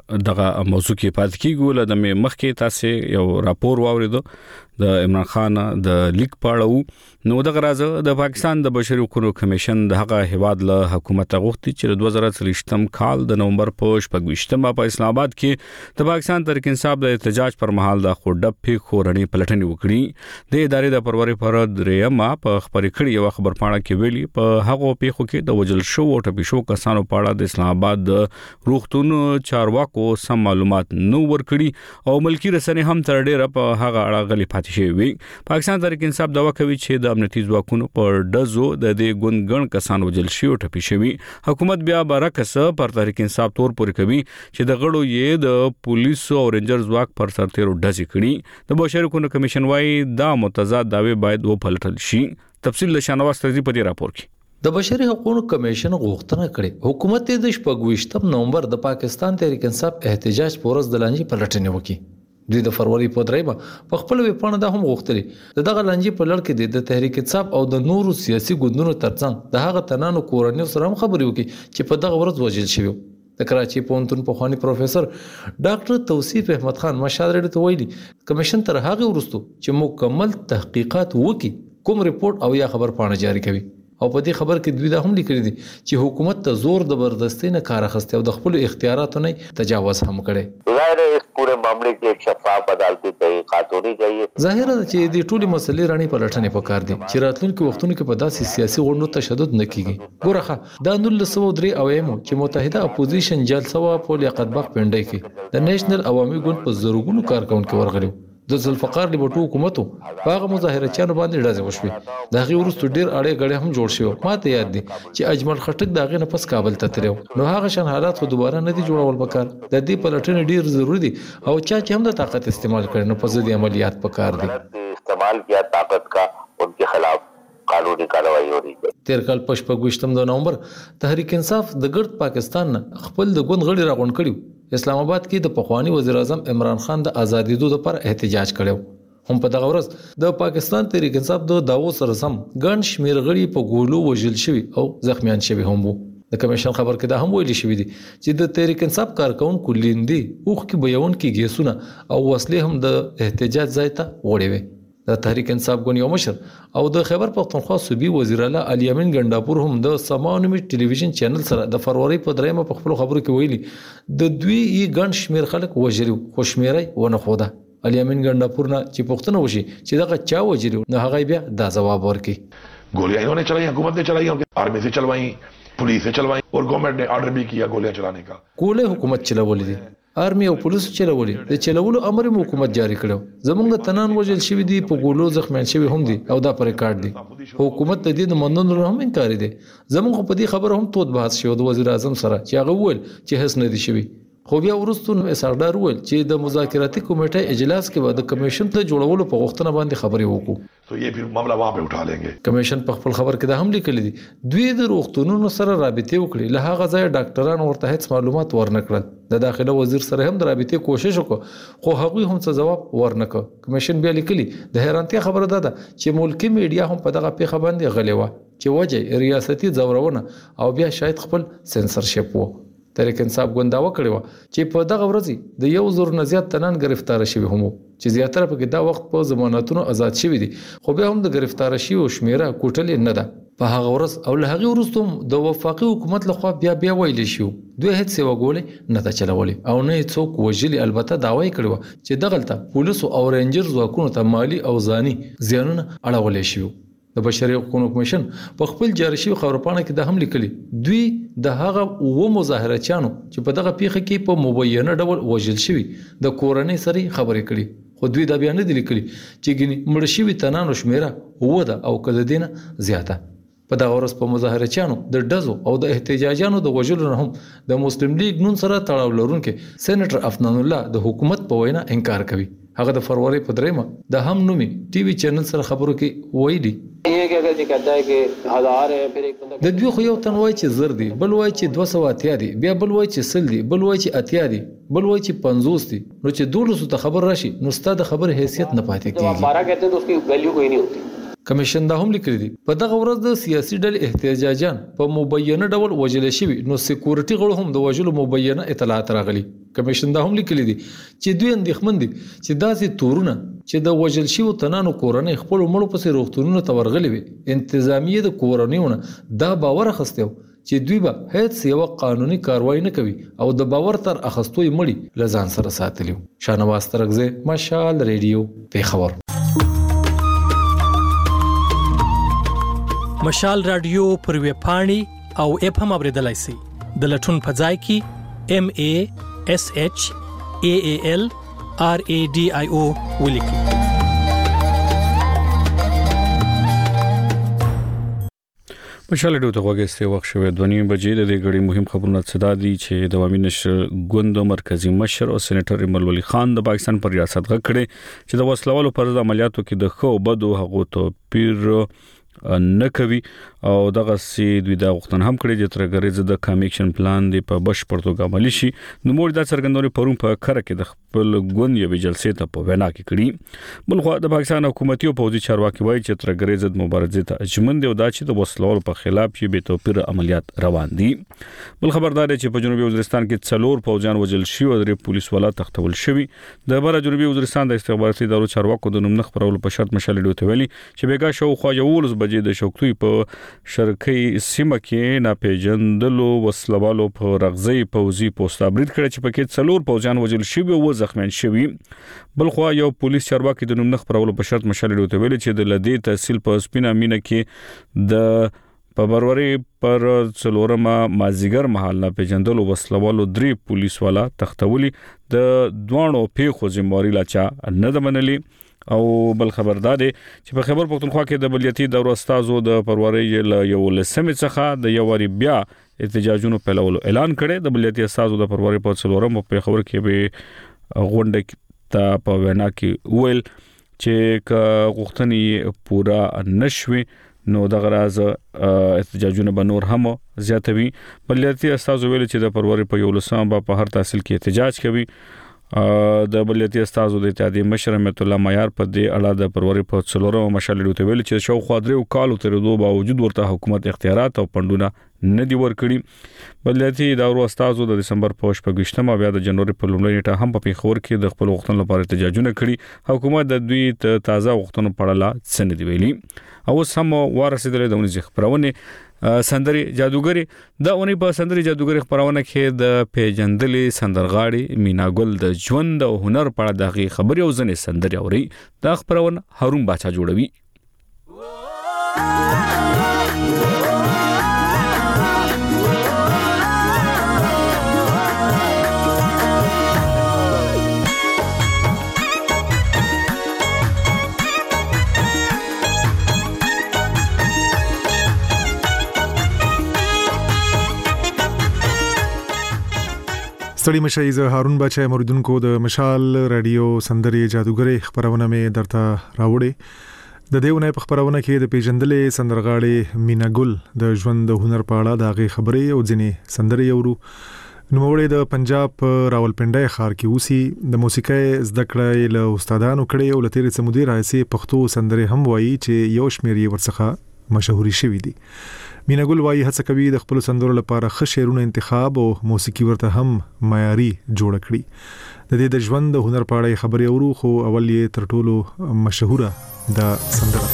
دغه موضوع کې پات کیږو لدم مخکې تاسو یو راپور واوریدو د عمران خان د لیک پاړو نو دغه راځه د پاکستان د بشري حقوقو کمیشن د هغه هواد له حکومت غوښتي چې 2023م کال د نومبر په 28 په اسلام آباد کې د پاکستان تحریک انصاف د احتجاج پر مهال د خوډب په خورنی پلټنې وکړي د ادارې د پروري پر درېما په خبرې کړي یو خبر پاڼه کې ویلي په هغه پیښو کې د وجل شو او ټپي شو کسانو په اړه د اسلام آباد د روغتون چارواکو سم معلومات نو ورکړي او ملکی رسنۍ هم تر ډیره په هغه اړه غلي پاتې شوی. پاکستان تحریک انصاف دوا کوي چې د امنیتي ځواکونو پر دزو د دې ګوندګن کسانو وجل شي او ټپي شوی. حکومت بیا برعکس پر تحریک انصاف تور پورې کوي چې د غړو یې د پولیسو او رینجر ځواک پر سرتیرو ډزې کړي. د بشري حقوقو کمیشن وايي دا متضاد داوی باید وپلټل شي. تفصیل له شانواز ترزی په دې راپور کې. د بشري حقوقو کمیشن غوښتنه کړې حکومت د 28 نومبر د پاکستان تحریک انصاف احتجاج پورز د لانجې پلټنې وکړي. دوی د فروری په درېما په خپل ویبپاڼه دا هم غوښتلي دغه لانجې په لړ کې د تحریک انصاف او د نورو سیاسي ګوندونو ترڅنګ د هغه تنانو کورنیو سره هم خبرې وکړي چې په دغه ورځ وژل شوی. د کراچي پوهنتون پخوانی پروفیسور ډاکټر توصیف احمد خان مشاور ته ویلي کمیشن تر هغه وروسته چې مکمل تحقیقات وکړي کوم ریپورت او یا خبر پاڼه جاری کوي. او په دې خبر کې دوی دا هم لیکلي دي چې حکومت ته زور زبردستی نه کار اخیسته او د خپل اختیاراتو نه تجاوز هم کړي. पूरे मामले की एक शफाफ अदालती तहकीकात होनी चाहिए. ظاهره ده چې د ټولي مسلې رانی پلټنې پکار دي چې راتلونکي وختونو کې په داسې سیاسي غونډو تشدد نه کیږي. ګورخه د 1903 اویمو چې متحده اپوزیشن جلسه وا په لیاقت بخ پنډای کې د نېشنل عوامي ګوند په زرګونو کارکونکو ورغلو. د ذوالفقار لیبرټو حکومت هغه مظاهرچیانو باندې ډزې وشوې. د هغې وروسته ډېر اړې غړې هم جوړ شوي. ماته یاد دي چې اجمل خټک د هغې نه پس کابل ته تللی نو هغه شان حالات خو دوباره نه دي جوړول پکار. د دې پلټنې ډېر ضروري دي او چا چې هم د طاقت استعمال کړي نو په ضد عملیات پکار دي. استعمال کیا طاقت کا انکے خلاف قانونی کاروائی ہو رہی ہے. تیر کال 28 نومبر تحریک انصاف د ګرد پاکستان نه خپل د ګوند غړي راغونډ کړي. اسلام آباد کې د پخوانی وزیر اعظم عمران خان د ازادېدو لپاره احتجاج کړو. هم په دغه ورځ د پاکستان تحریک انصاف د داوود سره سم ګڼ شمېر غړي په ګولو وژل شوي او زخمیان شوي هم وو. د کمیشن خبر کې دا هم ویلي شوی دی چې د تحریک انصاف کارکونکو لیندي اوخ کې بیاونکي ګیسونه او وسلې هم د احتجاج ځای ته وړي وي. د تحریک انصاف ګوند یو مشر او د خیبر پختونخوا صوبې وزیر اعلی علي امین ګنداپور هم د سماونمي ټلویزیون چینل سره د فروری په درېمه په خپل خبرو کې ویلي د دوی یې ګڼ شمېر خلک وژلي خو شمېرې ونه خوده. علي امین ګنداپور نه چې پوښتنه وشي چې دغه چا وژلي نو هغه بیا دا ځواب ورکړي गोलियां इन्होंने चलाई, हुकूमत ने चलाई, आर्मी से चलवाई, पुलिस से चलवाई और गवर्नमेंट ने ऑर्डर भी किया गोलियां चलाने का. गोले हुकूमत चलाولې دي, آرمي او پولیس چلولې د چلولو امر حکومت جاری کړو. زمونږ تنان وجل شوی دي, په ګولو زخمیان شوی هم دي او دا پر ریکارډ دي. حکومت د دې مننلو هم انکار دي. زمونږ په دې خبره هم توت بحث شو د وزیر اعظم سره چې هغه وویل چې هیڅ نه دي شوی. خو بیا ورستون اساردار وویل چې د مذاکراتي کمیټې اجلاس کې به د کمیشن ته جوړولو په غوښتنه باندې خبرې وکړو. تو یہ پھر معاملہ وہاں پہ اٹھا لیں گے. کمیشن په خپل خبر کې دا هم لیکلي دي دوی د روغتونونو سره رابطې وکړي, له هغه ځای ډاکټران ورته هیڅ معلومات ورنکړل. د داخله وزیر سره هم د رابطې کوشش وکړ خو هغوی هم څه جواب ورنکړ. کمیشن بیا لیکلي د حیرانتیا خبره ده چې ملکی میډیا هم په دغه پیښه باندې غلې وه چې وجه ریاستي ځورونه او بیا شاید خپل سنسرشپ وو. تحریک انصاف ګوند دعوه کړې وه چې په دغه ورځ د 1,000 نه زیات تنان گرفتار شوي هم چې زیاتره پکې دا وخت په ضمانتونو آزاد شوي دي, خو بیا هم د گرفتار شویو شمیره کوټلې نه ده. په هغه ورځ او له هغې وروسته د وفاقي حکومت لخوا بیا ویلې شو دوی هیڅ سیوا ګولې نه ده چلولې او نه یې څوک وژلي. البته دعوه یې کړې وه چې دغلته پولیسو او رینجر ځواکونو ته مالي او ځاني زیانونه اړولی شوي. د بشري حقوقو کمیشن په خپل جاری شوی خبرپاڼه کې دا هم لیکلي دوی د هغه و مظاهرچیانو چې په دغه پیښه کې په مبینه ډول وژل شوي د کورنۍ سره خبرې کړي, خو دوی دا بیان نه دي لیکلي چې ګینې مړ شوي تنانو شمیره و ده او که د دې نه زیاته. په دغه ورځ په مظاهرچیانو د ډزو او د احتجاجانو د وژلو نه هم د مسلم لیگ نون سره تړاو لرونکي سېنیټر افنان الله د حکومت په وینا انکار کوي. هغه د فروری په درېمه د هم نومي ټي وي چینل سره خبرو کې ویلي د دوی خو یو تن وایي چې زر دي, بل وایي چې 280 دي, بیا بل وایي چې 100 دي, بل وایي چې 80 دي, بل وایي چې 50 دي. نو چې 200 ته خبر راشي نو ستاسو د خبر حیثیت نه پاتې کیږي. کمیشن دا هم لیکلي دي په دغه ورځ د سیاسي ډلې احتجاجان په مبینه ډول وژل شوي, نو سکیورټي غړو هم د وژلو مبینه اطلاعات راغلي. کمیشن دا هم لیکلي دي چې دوی اندېښمن دي چې داسې تورونه چې د وژل شویو تنانو کورنۍ خپل مړو پسې روغتونونو ته ورغلي وي انتظامیه د کورنیونه دا باور اخیستی چې دوی به هیڅ یو قانوني کاروایی نه کوي او د باور تر اخستوي مړي لزان سره ساتلی. شانواز ترغزه مشال ریډیو پیښور. مشال رادیو پر ویب پاڼې او اپ هم اوریدلای شئ. د لټون په ځای کې MASHAALRADIO ولیکئ. مشال ډیو ته وګورئ وخت شوه 2:30 بجې د دې غړي مهم خبرونه صدا دي چې د عوامي نشر ګوند مرکزی مشر او سېنیټر ایمل ولی خان د پاکستان پر ریاست غږ کړي چې د وسلوالو پر ضد عملیاتو کې د خو بدو هغو ته پیر نه کوي او دغه سي دوی دا وختن هم کړی چې ترګریز د کامیکشن پلان دی په بشپړ توګه عملی شي. نو موږ دا څرګندونه پروم په کړه کې د خپل ګوند یو جلسې ته په وینا کې کړی. بلخو د پاکستان حکومتي او پوځي چارواکي وایي چې ترګریز د مبارزې ته اجمن دی او دا چې د وسلوالو په خلاف یې به توپیر عملیات روان دي. بل خبردار چې په جنوبي وزیرستان کې څلور پوځیان وژل شوي او درې پولیس والا تختول شوي. د بره جنوبي وزیرستان د استخباراتي ادارو چارواکو د نوم خبرولو په شرط مشال ډیو ته ویلي چې بیګا شو خو یو د شوکتوي په شرقي سیمه کې ناپېژندلو وسلوالو په رغزي پوځي پوسټ برید کړی چې پکې څلور پوځیان وژل شوي او زخمیان شوي. بل خو یو پولیس چارواکي د نوم خبرولو په شرط مشال ډیو ته ویلي چې د لدې تحصیل په سپینا مینه کې د په بروری پر څلورمه مازیګر مهال ناپېژندلو وسلوالو درې پولیس والا تختولي د دوانو پیښو ذمہواری لاچا نه منلي. او بل خبردار دی چې په خیبر پختونخوا کې د بليتي دورو استادو د پروري یو لسمه څخه د یواري بیا احتجاجونو په لولو اعلان کړي. د بليتي استادو د پروري په څلورم په خبر کې به غونډه ته په وینا کې ویل چې غوښتنې پورا نشوي نو د غراز احتجاجونه به نور هم زیاتوي. بليتي استادو ویل چې د پروري په یو لسم په هر تحصیل کې احتجاج کوي. د بليتي استادو د اتحادیې مشر احمد الله معیار په دې اړه د پروري په څلورم مشال ډیو ته ویل چې شو خاطر او کالو تر دوه باوجود ورته حکومت اختیارات او پندونه نه دی ورکړي. بليتي ادارو استادو د دسمبر په 28مه بیا د جنوري په لومړۍ نیټه هم په پیښور کې د خپل وختونو لپاره احتجاجونه کړي. حکومت د دوی تازه وختونو په اړه څه نه دی ویلي. او سم ورسېدل د ونې خبرونه سندري جادوګری د اونې په سندري جادوګری خبرونه کې د پیجندلې سندرغاړي میناګل د ژوند او هنر په اړه د خبري او ځنې سندري اوري. دا خبرونه هارون باچا جوړوي. ستړي مشي زه هارون بچای موریدونکو د مشال رادیو سندري جادوګری خبرونه مې درته راوړې. د دیونه په خبرونه کې د پیژندلې سندرغاړي میناګل د ژوند د هنر په اړه دغه خبرې او ځینې سندري اورو. نوموړی د پنجاب راولپنډي ښار کې اوسي. د موسیقۍ زده کړې له استادانو کړي او لتیرې سمودي راځي پښتو سندري هم وایي چې یو شمېر یې ورڅخه مشهوري شوی دي. میناګل وایي هڅه کوي د خپل سندرو لپاره ښه شعرونه انتخاب او موسیقي ورته هم معیاري جوړ کړي. د دې د ژوند د هنر په اړه خبرې اورو خو اول یې تر ټولو مشهوره د سندره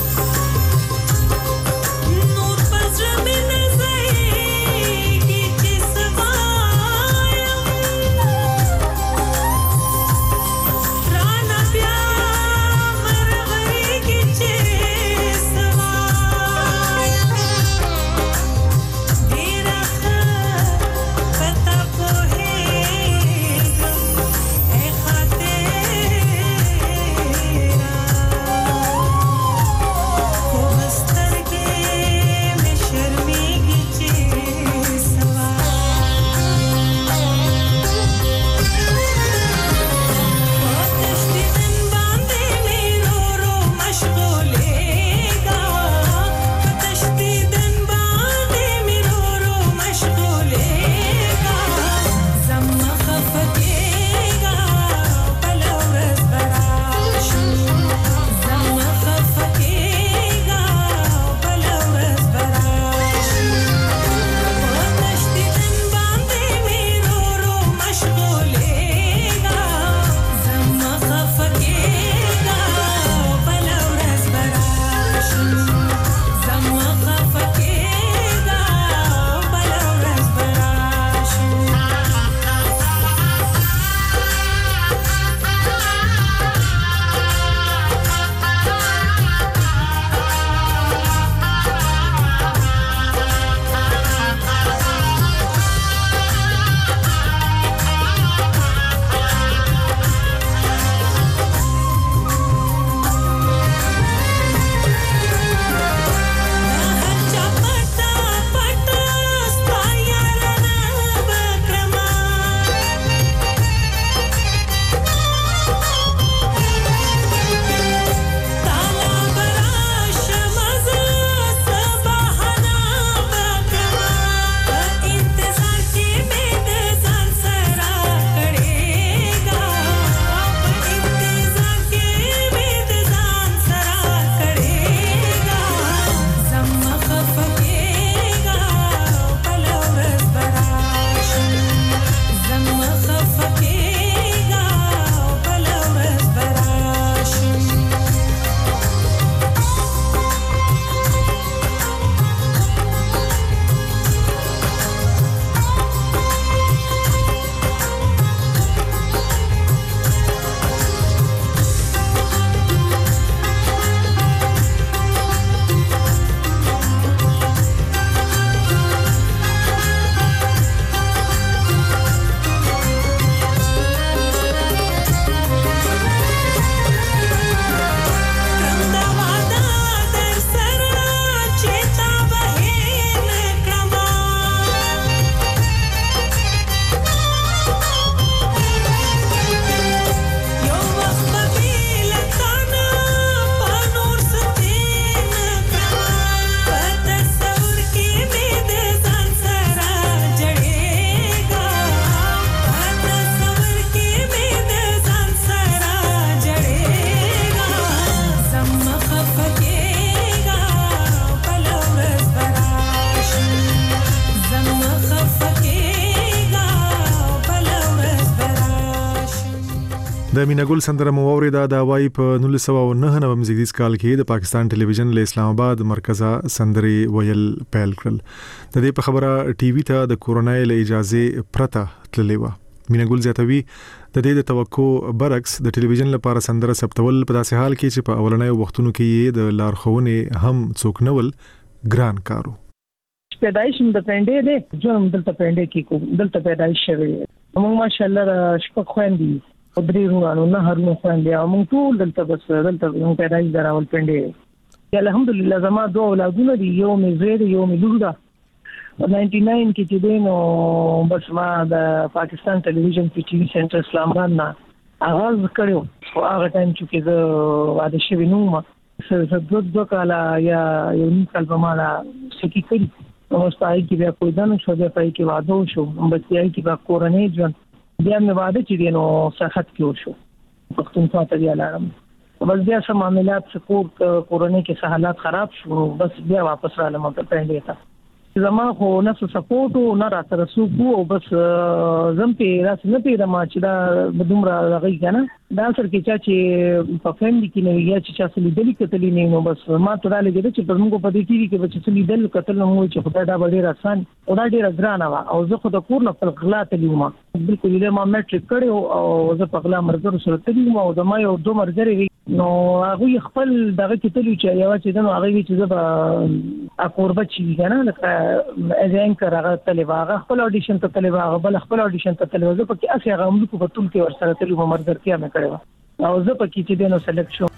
د میناګل سندره مو اوریدا د وای په 1999 زیږدیز کال کې د پاکستان ټلویزیون له اسلام آباد مرکزه سندري ویل پیل کړل. د دې په خبره ټي وي ته د کورونا له اجازه پرته تللی و. میناګل زیاتوي د دې د توقع برعکس د ټلویزیون لپاره سندره ثبتول په داسې حال کې چې په اولنۍ وختونو کې د لارښوونې هم څوک نول ګران کارو. پیدایش د پندې ده جون دلته پندې کې کوم دلته پیدایش شوی موږ ماشاءالله شپږ خويندې او درې روانو نه هرنو خويندې او موږ ټول دلته بس دلته موږ پیدایش دراول پندې الحمدلله زما دوه اولادونه دي یو مې زوی دی یو مې لور ده 99 کې چې دینو بس ما د پاکستان ټلویزیون په ټي وي سنټر اسلام آباد نه اغاز کړو خو هغه ټایم چې زه واده شوی نو ما سره دوه کاله یا یو نیم کال په مالا سکی کړی نو ستای کې بیا کوی دانو شو بیا پای کې واده شو بچی کې بیا کورنۍ ژوند بیا مې واده چې دینو صحت کې شو پښتونخوا ته بیا لاړم بس بیا سم معاملات سپورت کورنۍ کې حالات خراب شو بس بیا واپس را لمه ته پېندې تا زما خو نفس سپورټ نه را سره سو کو بس زم په راس نه پیدا ما چې دا بدومره راغی کنه دا سر کې چې په فیملی کې نه یا چې چا لیدلی کتلی نه نو بس ما ته را لګیږي چې په موږ په دې کې کې چې لیدل کتل نو چې خدای دا ډېر آسان او دا ډېر ګران و او زه خو د کور نه خپل غلا تلیوم بالکل له ما میټریک کړو او زه په غلا مرګ سره تلیوم او د ما یو دوه مرګري نو هغه خپل دغه کې تلو چې یو چې نو هغه چې زه به اقربت شي کنه ازاین کراغه تلواغه خپل اډیشن ته تلواغه بل خپل اډیشن ته تلواغه په کې اسه هغه موږ په ټول کې ورسره تلو مرګر کې مې کړو او زه په کې چې دینو سلیکټ شو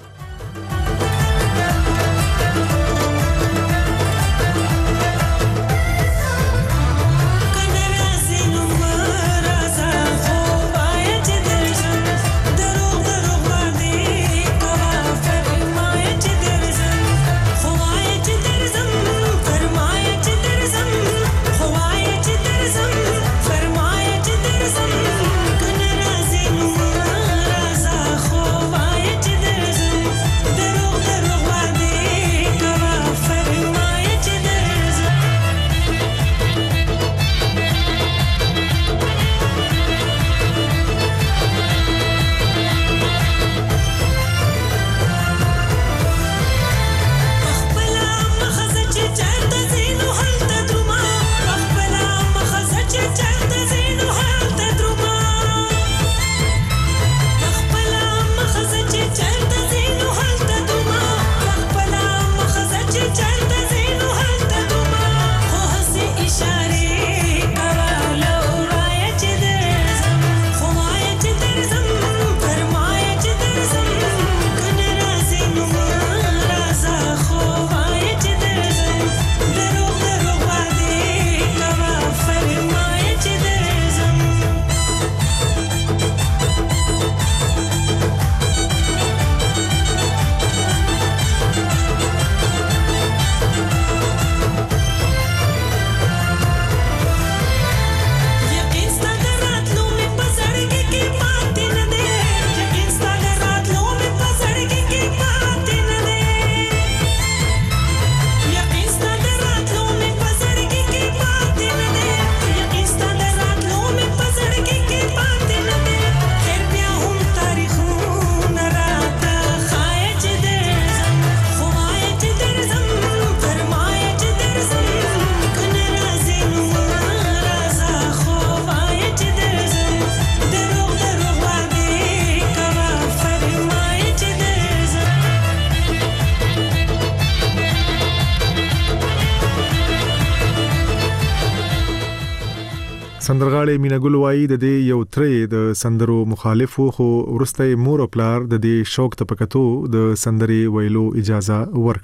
سندرغاړي میناګل وایي د دې یو ترې د سندرو مخالفو خو ورسته مور او پلار د دې شوق ته پکتو د سندري ویلو اجازه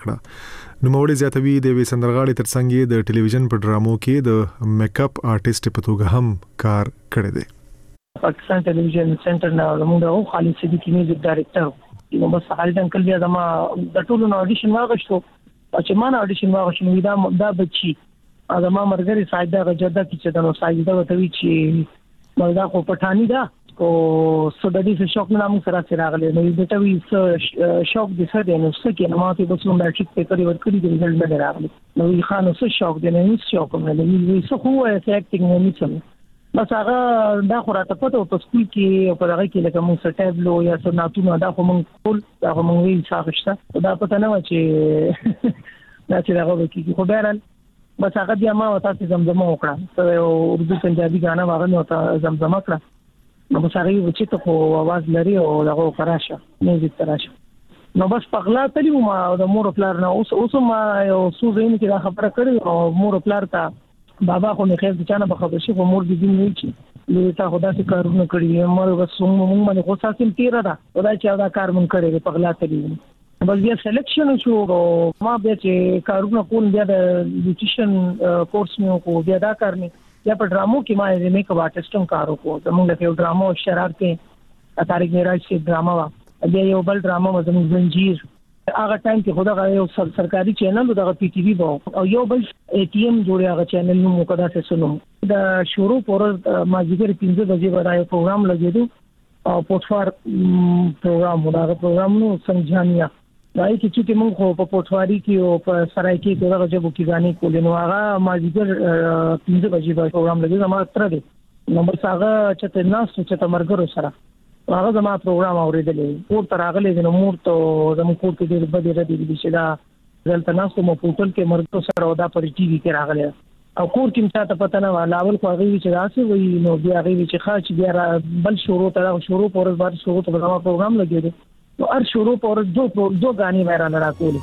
ورکړه. نو موري زیاتوي د وی سندرغاړي ترڅنګ د ټلویزیون په ډرامو کې د میک اپ آرټیست په توګه هم کار کړی دی. پاکستان ټلویزیون سنټر نه موږ خالد صدیقی میوزیک ډایرکټر نو بس خالد انکل بیا زما د ټولو اډیشن واغښتو چې ما اډیشن واغښتو دا بچي ادمه مرګري ساجده غجدا چې د نو ساجده وتوي چې مردا کو پټانی دا او سودادي څه شوق نه موږ سره راغلي نو دې ته وی شوق دي څه دی نو څه کې نو ماته بس نو میټریک په کړی ورکړي د رزلټ نه راغلي نو یې خان څه شوق دی نه شوق نه دی څه خو اکټینګ نه نشم بس هغه دا خو راته پته په سکول کې په هغه کې لکه موږ سټابلو یا سناتونه دا خو موږ ټول دا خو موږ ویل څه دا پته نه و چې دا چې هغه کې خو بهرال بس هغه بیا ما وتا چې زمزمه وکړه ته اردو پنجابي غانا واغنه وتا زمزمه کړه نو بس هغه چې ته خو आवाज لري او هغه کراشه میوزیک کراشه نو بس پغلا تلی ما د مور پلار نه اوس ما یو څو زین کې دا خبره کړې او مور پلار ته بابا خو نه خیر چې نه به خبر شي خو مور دې نه چی لوی تا خدا سي کارونه کړی مور بس موږ باندې خو ساتم تیر دا خدای چې دا کار مونږ کړی پغلا تلی بس بیا سلیکشن شو ما بیا چې کارونه کول بیا د نیوټریشن کورس مې کو بیا دا کارنی یا په ډرامو کې ما یې میک اپ آرټیسټم کارو کو زموږ له یو ډرامو شرارتې طارق معراج سے ډراما وا بیا یو بل ډراما زموږ زنجیر هغه ټایم کې خدا یو سرکاري چینل دغه پی ټی وی وو او یو بل ای ټی ایم جوړي هغه چینل نو مقدا سے سنو دا شروع پر ما ذکر 15 بجې ورای پروګرام لګیدو او پوتفار پروګرام دا پروګرام نو سمجھانیا دای کی چې موږ خو په پوتواري کې او په سرای کې دغه جبو کې غاني کولې نو هغه ما ذکر 15 بجې په پروګرام لګي زما تر دې نمبر هغه چې ناس چې تمرګرو سره هغه زما پروګرام اوریدلې او تر هغه نو مور ته زمو کور کې ډېر بده ردی چې دا ځلته ناس مو پورتل کې مرګ سره او دا پر ټي وي کې راغله او کور کې مته پته نه لاول خو هغه چې راسي وي نو بیا هغه چې خاص بیا بل شروع پر بعد شروع ته زما پروګرام لګیدو तो हर शुरू पर दो गाने मेरा लड़ा कोली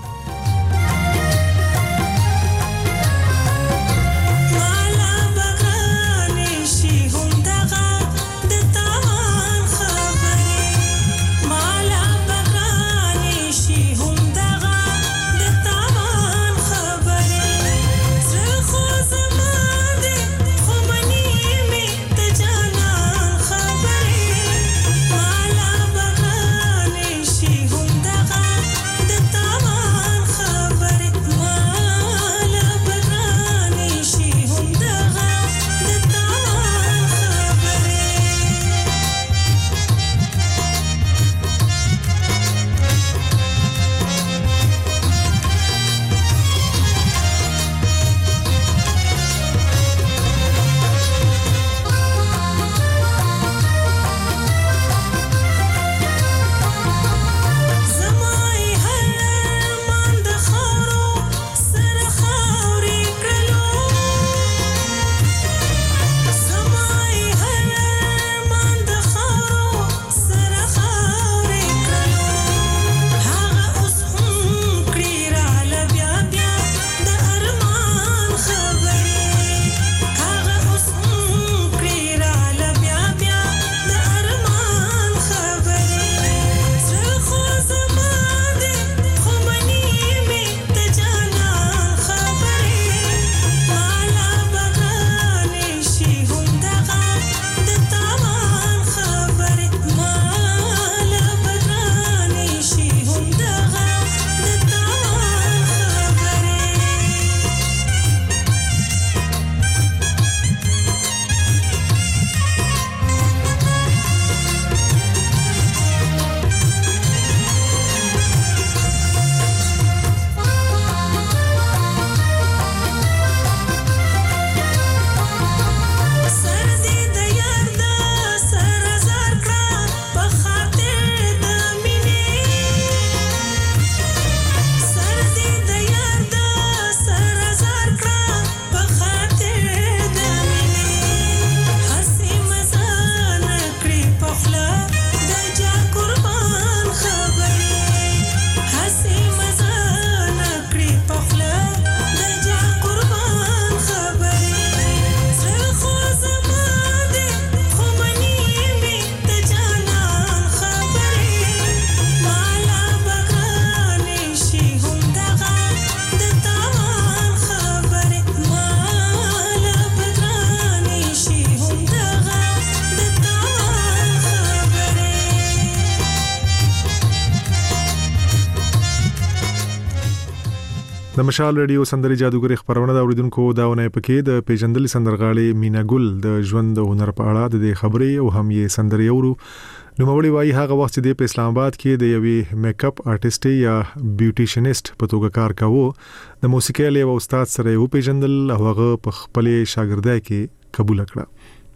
د مشال رادیو سندري جادوګر خبرونه دا اوریدونکو داونه پکې د پیجندل سندرغاړي مینا ګل د ژوند او هنر په اړه د خبرې او هم یې سندري اورو نو مولوی وايي هغه وخت چې د اسلام آباد کې د یوې میک اپ آرټیست یا بیوټیشنست په توګه کار کاوه د موسیقي له استاد سره یو پیجندل هغه په خپل شاګردای کې قبول کړه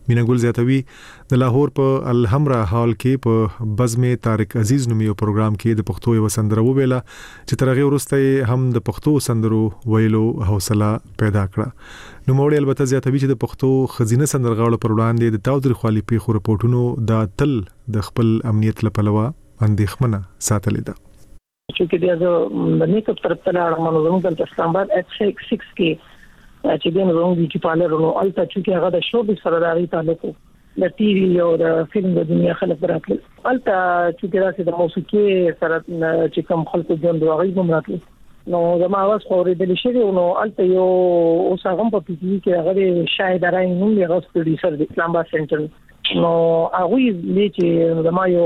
مینګل زیاتوي د لاهور په الحمرا هال کې په بزمه طارق عزیز نومي پروګرام کې د پښتو یو سندره وویله چې ترغه ورسته هم د پښتو سندرو ویلو حوصله پیدا کړه نو موړ البته زیاتوي چې د پښتو خزینه سندرغاړو پر وړاندې د تاوتریخوالي پیښو رپورټونو د تل د خپل امنیت لپاره اندېښمنه ساتلې ده چې د نیکپ طرف ته اړه منظم د اسلام آباد X6 کې چې دین روغ دي چې پالرونو الته چې هغه د شو به سره راغی تعلق د ټي وي او د فلم د دنیا خلک راکړل الته چې راځي د موسیقي سره چې کوم خلکو ژوند واغې هم راکړل نو زما आवाज خورېدل شي نو الته یو اوس هغه په پی ټي کې هغه شاهد راي نوم یې غوښ پروډوسر د اسلام آباد سنټر نو هغه یې چې زما یو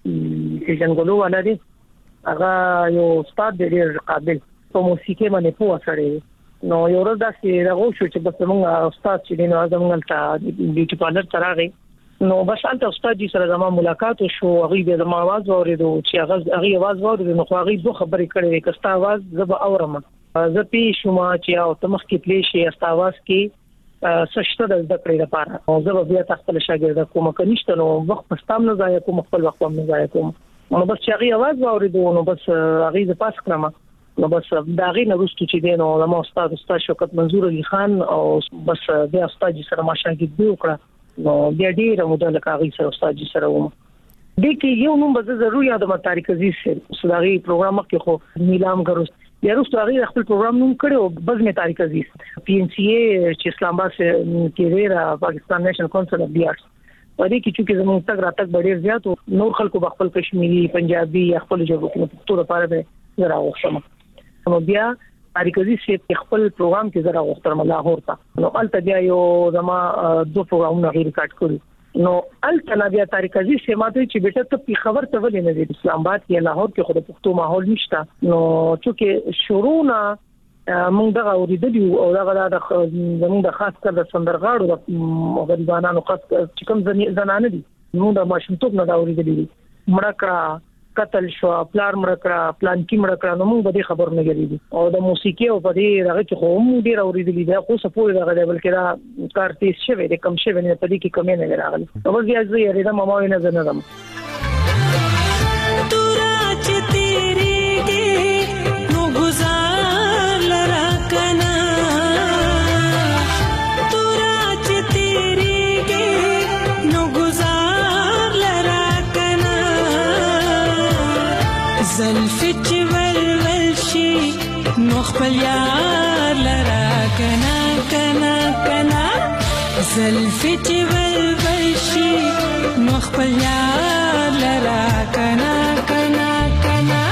څنګهلو ولري هغه یو استاد دی قابل په موسیقي باندې پوهه سره نو یو ورځ داسې راغو شو چې بس موږ استاد چې دین زموږ ته بیوټي پارلر تراغي نو بس البته استاد سره زما ملاقات شو هغه د ما आवाज اوریدو چې هغه आवाज اوریدو نو هغه دوه خبرې کړې کستا आवाज زب اورم زه پی شوم چې او تمخ کې پلی شي استا आवाज کې سشته د ذکر لپاره او زه بیا تخپل شاګرد کوم کنيشته نو وخت پستام نه ځای کوم خپل وخت هم نه ځای کوم نو بس چې هغه आवाज اوریدو نو بس هغه د پاس کړم نو بس دا غي نه رښتو چې دین او ما استاد شوکت منظور علي خان او بس د استاد سره ما شاګرد دی وکړه نو بیا ډیر موده له کاغي سره استاد سره وم د کې یو نوم به ضروري یاد ما طارق عزیز سره سلاغي پروګرام کې خو نیلام غروس بیا وروسته هغه خپل پروګرام نوم کړو بزمه طارق عزیز پی ان سی ای چې اسلام آباد کې ریرا پاکستان نېشنل کونسل اف دی آرټس ورې کې چې زموږ تک راتک ډیر زیات او نور خلکو خپل کشمیری پنجابي خپل ژبه کې ټول لپاره به زرا وښم نو بیا طارق عزیز خپل پروګرام کې زرا وختر لاهور ته نو الته بیا یو زما دوه پروګرامونه غیر ریکارډ کړو نو الته بیا طارق عزیز ماته چې بیٹه ته په خبر ته ولې نه دی اسلام آباد کې لاهور کې خود پښتو ماحول نشته نو چې شروعنا موږ دغه اوریدلی او دغه زموږ د خاص کر د سندرغاړو د غریبانو خاص چې کوم زنانه دي نو د ماشومتوب نه دا اوریدلی مړکړه قتل شو پلار مړکړه پلان کې مړکړه نو موږ به خبر نه غریدي او د موسیقي او په دې راغی چې خو موږ ډیر اوریدلی دا خو سپور راغلی بلکې دا کار تیز شوی د کم شوی نه په دې کې کمی نه راغلی او بس بیا زه یې دا ماما نه زنه زلفت ولول شي نو خپل یار لرا کنا کنا کنا زلفت ولول شي نو خپل یار لرا کنا کنا کنا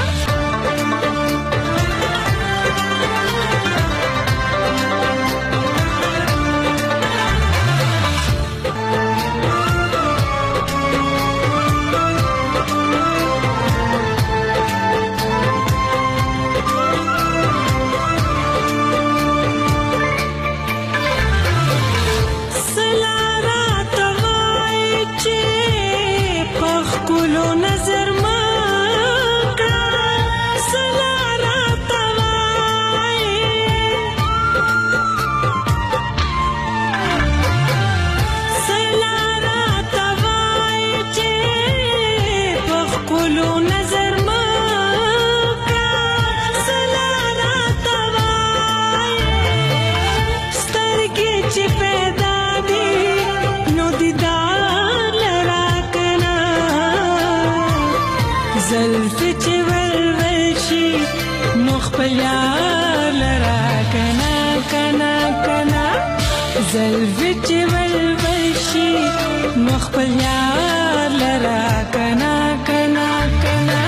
زلفت ولول شي نو خپل یار لرا کنا کنا کنا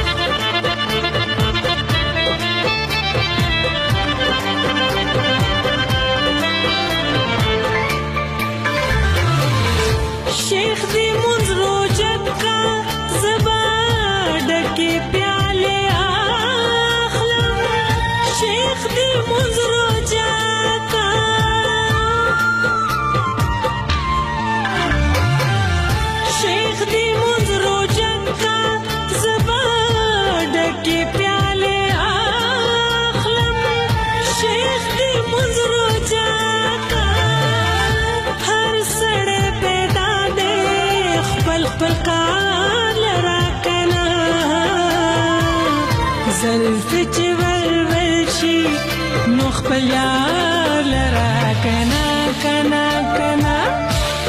شیخ دی منز روجت کا زبا ڈکی پیالے آخلم شیخ دی منز روجت کا شیخ دی منظر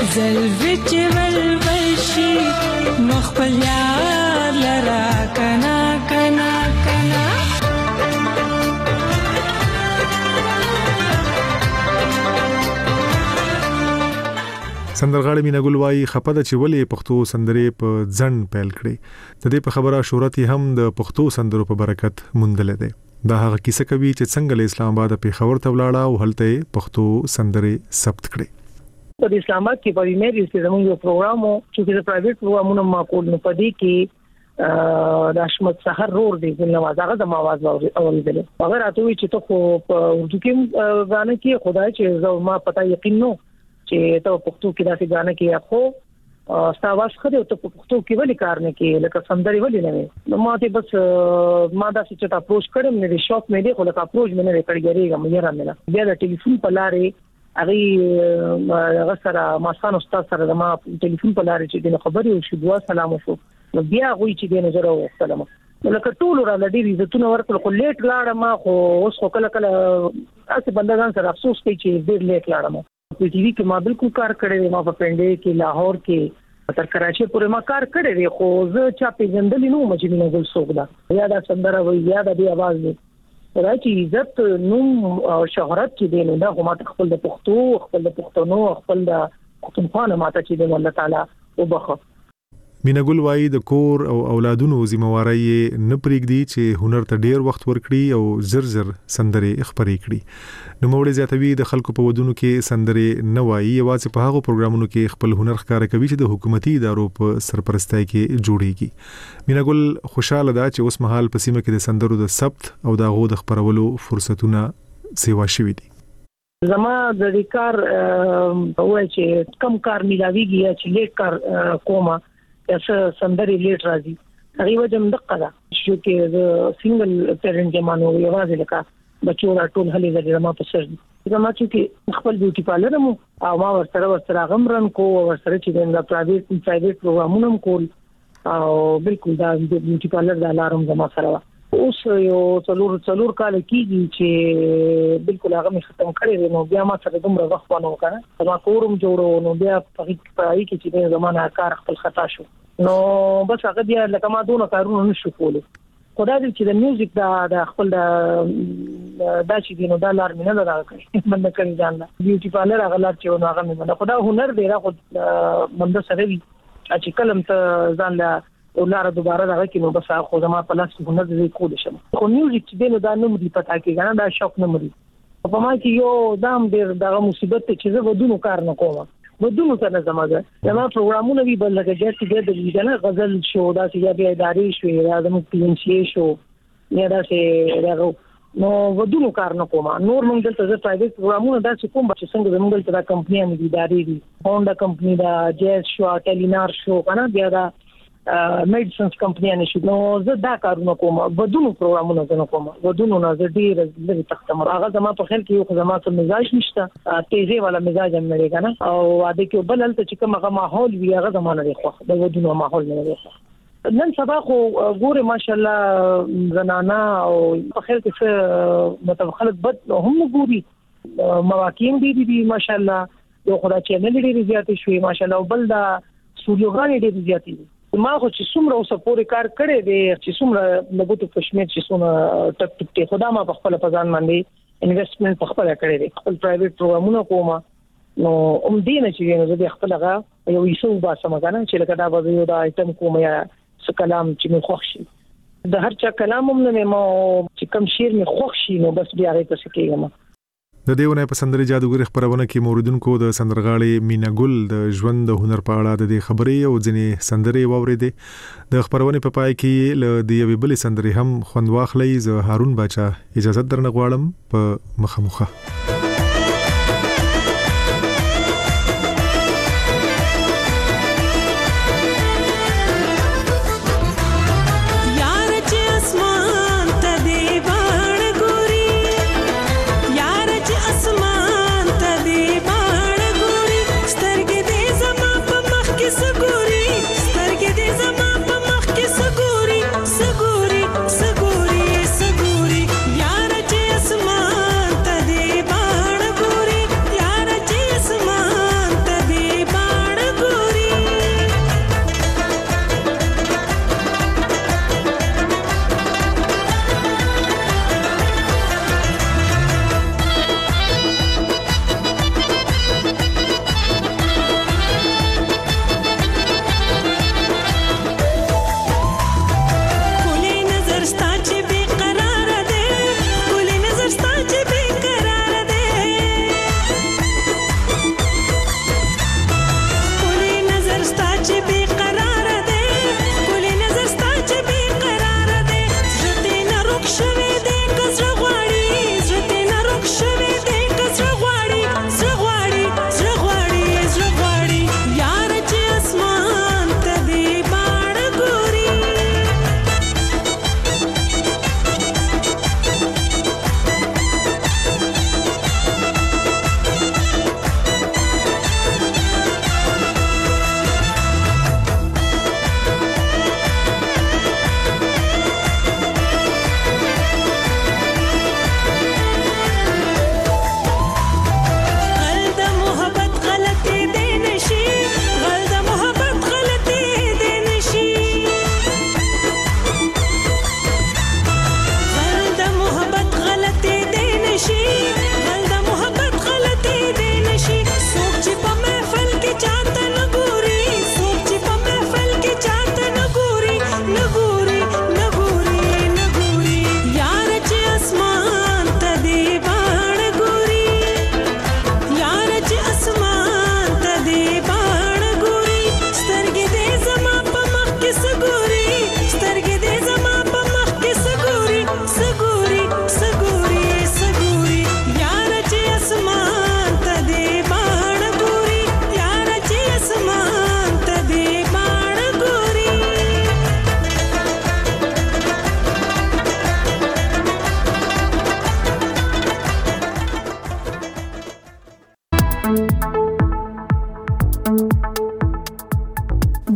غزل وچ ولوشي مخبل یار لرا کنا کنا کنا سندرغاړي مینګل وای خپده چې ولې پښتو سندرې په ځن پیل کړي د دې په خبره شهرت هم د پښتو سندرو په برکت مندل دي دا هغه کیسه کوي چې څنګه اسلام آباد په خبر ته ولاړه او هلته پښتو سندرې ثبت کړي په اسلام آباد کې په میری چې زموږ یو پروګرام او چې د پرایویټ پروګرامونو معقول نه پدې کې د اشمت سحر رور دی نواز هغه د आवाज اوریدل هغه راته وی چې ته خو په اردو کې غانه کې خدای چې زو ما پتا یقین نو چې ته پښتو کې داسې غانه کې اخو ستاواز خدای ته پښتو کې ولې کار نه کې لکه سندري ولې نه نو ماته بس ما دا چې اپروچ کړم نه شاپ مې دی خو لکه اپروچ مې نه کړګریږم یې را مله بیا د ټلیفون په لارې هغه سره ما ستاسو استاد سره ما ټلیفون په لارې چې د خبرې او شو دوا سلام وشو نو بیا غوي چې د نظر او سلام لکه ټول را لدی عزتونه ورکړ خو لیټ لاړم ما خو اوس خو کله کله اسه بندگان سره افسوس کوي چې ډیر لیټ لاړم په ټي وي کې ما بالکل کار کړی ما په پنده کې لاهور کې تر کراچي پورې ما کار کړی دی خو زه چا پیژندل نو مې نه ګل سوګدا یا دا سندره وي یا د आवाज دی راځي عزت نوم او شهرت چې دی نو دا هم خپل د پښتو خپل د پښتنو خپل د پښتونخوا ماته چې دی الله تعالی وبخښه مینګل وای د کور او اولادونو ذمہواری نه پرېږدي چې هنر ته ډیر وخت ورکړي او زر سندري خبرې کړي نو موږ زیاتوي د خلکو په ودونو کې سندري نه وایي یوازې په هغه پروګرامونو کې خپل هنر ښکار کوي چې د حکومتي ادارو په سرپرستۍ کې جوړيږي مینګل خوشاله ده چې اوس مهال په سیمه کې د سندرو د ثبت او د غو د خبرولو فرصتونه سیوا شوي دي زما د کار وای چې کم کار ملاويږي چې لیټ کار کومه یا سندري لیټ راځي هغه وجه مدقه ده چې د سنگل پیرنټ جمانو یوازې لکه بچو را ټول هلي زړه ما په سر زما چې خپل بیوټي پارلر مو او ما ورسره غمرن کو ورسره چې د پرایویټ پروګرامونو کول او بالکل دا بیوټي پارلر د الارم زما سره اوس یو څلور کال کېږي چې بالکل هغه مې ختم کړی نو بیا ما سره دومره وخت ونه وکړه ما کورم جوړو نو بیا په کې چې د زمانه کار خپل خطا شو نو بس هغه بیا لکه ما دونه کارونه نشو کولای خدای دې چې د میوزیک د خپل د چې دینو د لار مینه نه راکړي مننه کړی ځان بیوټي پارلر هغه لار چې هغه مې خدای هنر دی را خو منده سره وي چې کلم ته ځان لا ولاره دوباره دغه کې نو بس خو زما په لاس کې هنر دې کول شم خو میوزیک چې دینو دا نوم دی پتا کې غواړم دا شوق نه مري په ما کې یو دام ډیر دغه مصیبت چې زه ودونو کار نه کوم ودونو څنګه زماده زما پروګرامونه وی بل لګا چې د دې نه غزل شو دا چې بیا اداري شو یا د مکتینشي شو یا دا چې راغو نو ودونو کار نه کوم نور موږ دلته د پرایویټ پروګرامونه دا چې کوم چې څنګه زموږ دلته د کمپنیانو دي اداري دي هونډا کمپنی دا جیز شو ټیلینار شو کنه بیا دا میډیسنز کمپنیانه شو نو زه دا کارونه کوم ودونو پروګرامونه نه کوم ودونو نه زه ډیر لږ تختم هغه زما په خیال کې یو زما څه مزاج نشته تیزه والا مزاج هم نه کنه او اده کې بل هلته چې کوم هغه ماحول وی هغه زمانه دی خو د ودونو ماحول نه دی نن سبا خو ګوره ماشاءالله زنانا او په خیال کې څه مطلب خلک بد هم ګوري مواقعین دي ماشاءالله یو خدای چې نه لري زیاتې شوې ماشاءالله بل دا سټوډیوګان دي زیاتې ما خو چې څومره اوسه پورې کار کړی دی چې څومره لګوت پښمیر چې څومره ټک خدا ما په خپل پزان باندې انویسټمنټ په خپل کړی دی خپل پرایویټ پروګرامونه کوم نو دینه چې نو زه خپل هغه یو ایسو باسم کنه چې لکه دا به یو دا ایتم کوم یا څه کلام چې مې خوښ شي د هر چا کلام هم نه مې چې کم شعر مې خوښ شي نو بس بیا هغه څه کېږم د دیونه په سندري جادوګر خبرونه کې موریدونکو د سندرغاړي مینګل د ژوند د هنر په اړه د خبرې او ځنې سندري واوریدې د خبرونه په پای کې ل د یوې بلې سندري هم خوند واخلې ز هارون باچا اجازه درنه غواړم په مخه سګوري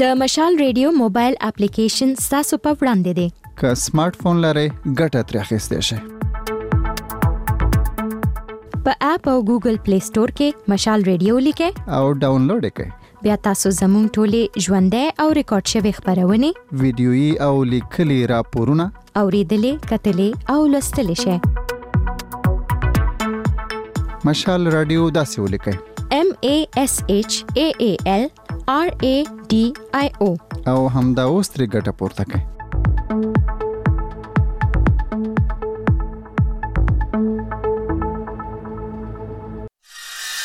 د مشال ریډیو موبایل اپلیکیشن تاسو په وړاندې دی. که سمارټ فون لرئ ګټه ترې اخیستی شئ. په اپ او ګوګل پلی سٹور کې مشال ریډیو لیکئ او ډاونلوډ یې کړئ. بیا تاسو زموږ ټولې ژوندۍ او ریکارډ شوي خبرونه، ویډیويي او لیکلي راپورونه اوریدلې، کتلې او لوستلې شئ. مشال رادیو داسې ولیکئ: MASHAAL RADIO او همدا اوس ترې ګټه پورته کړئ.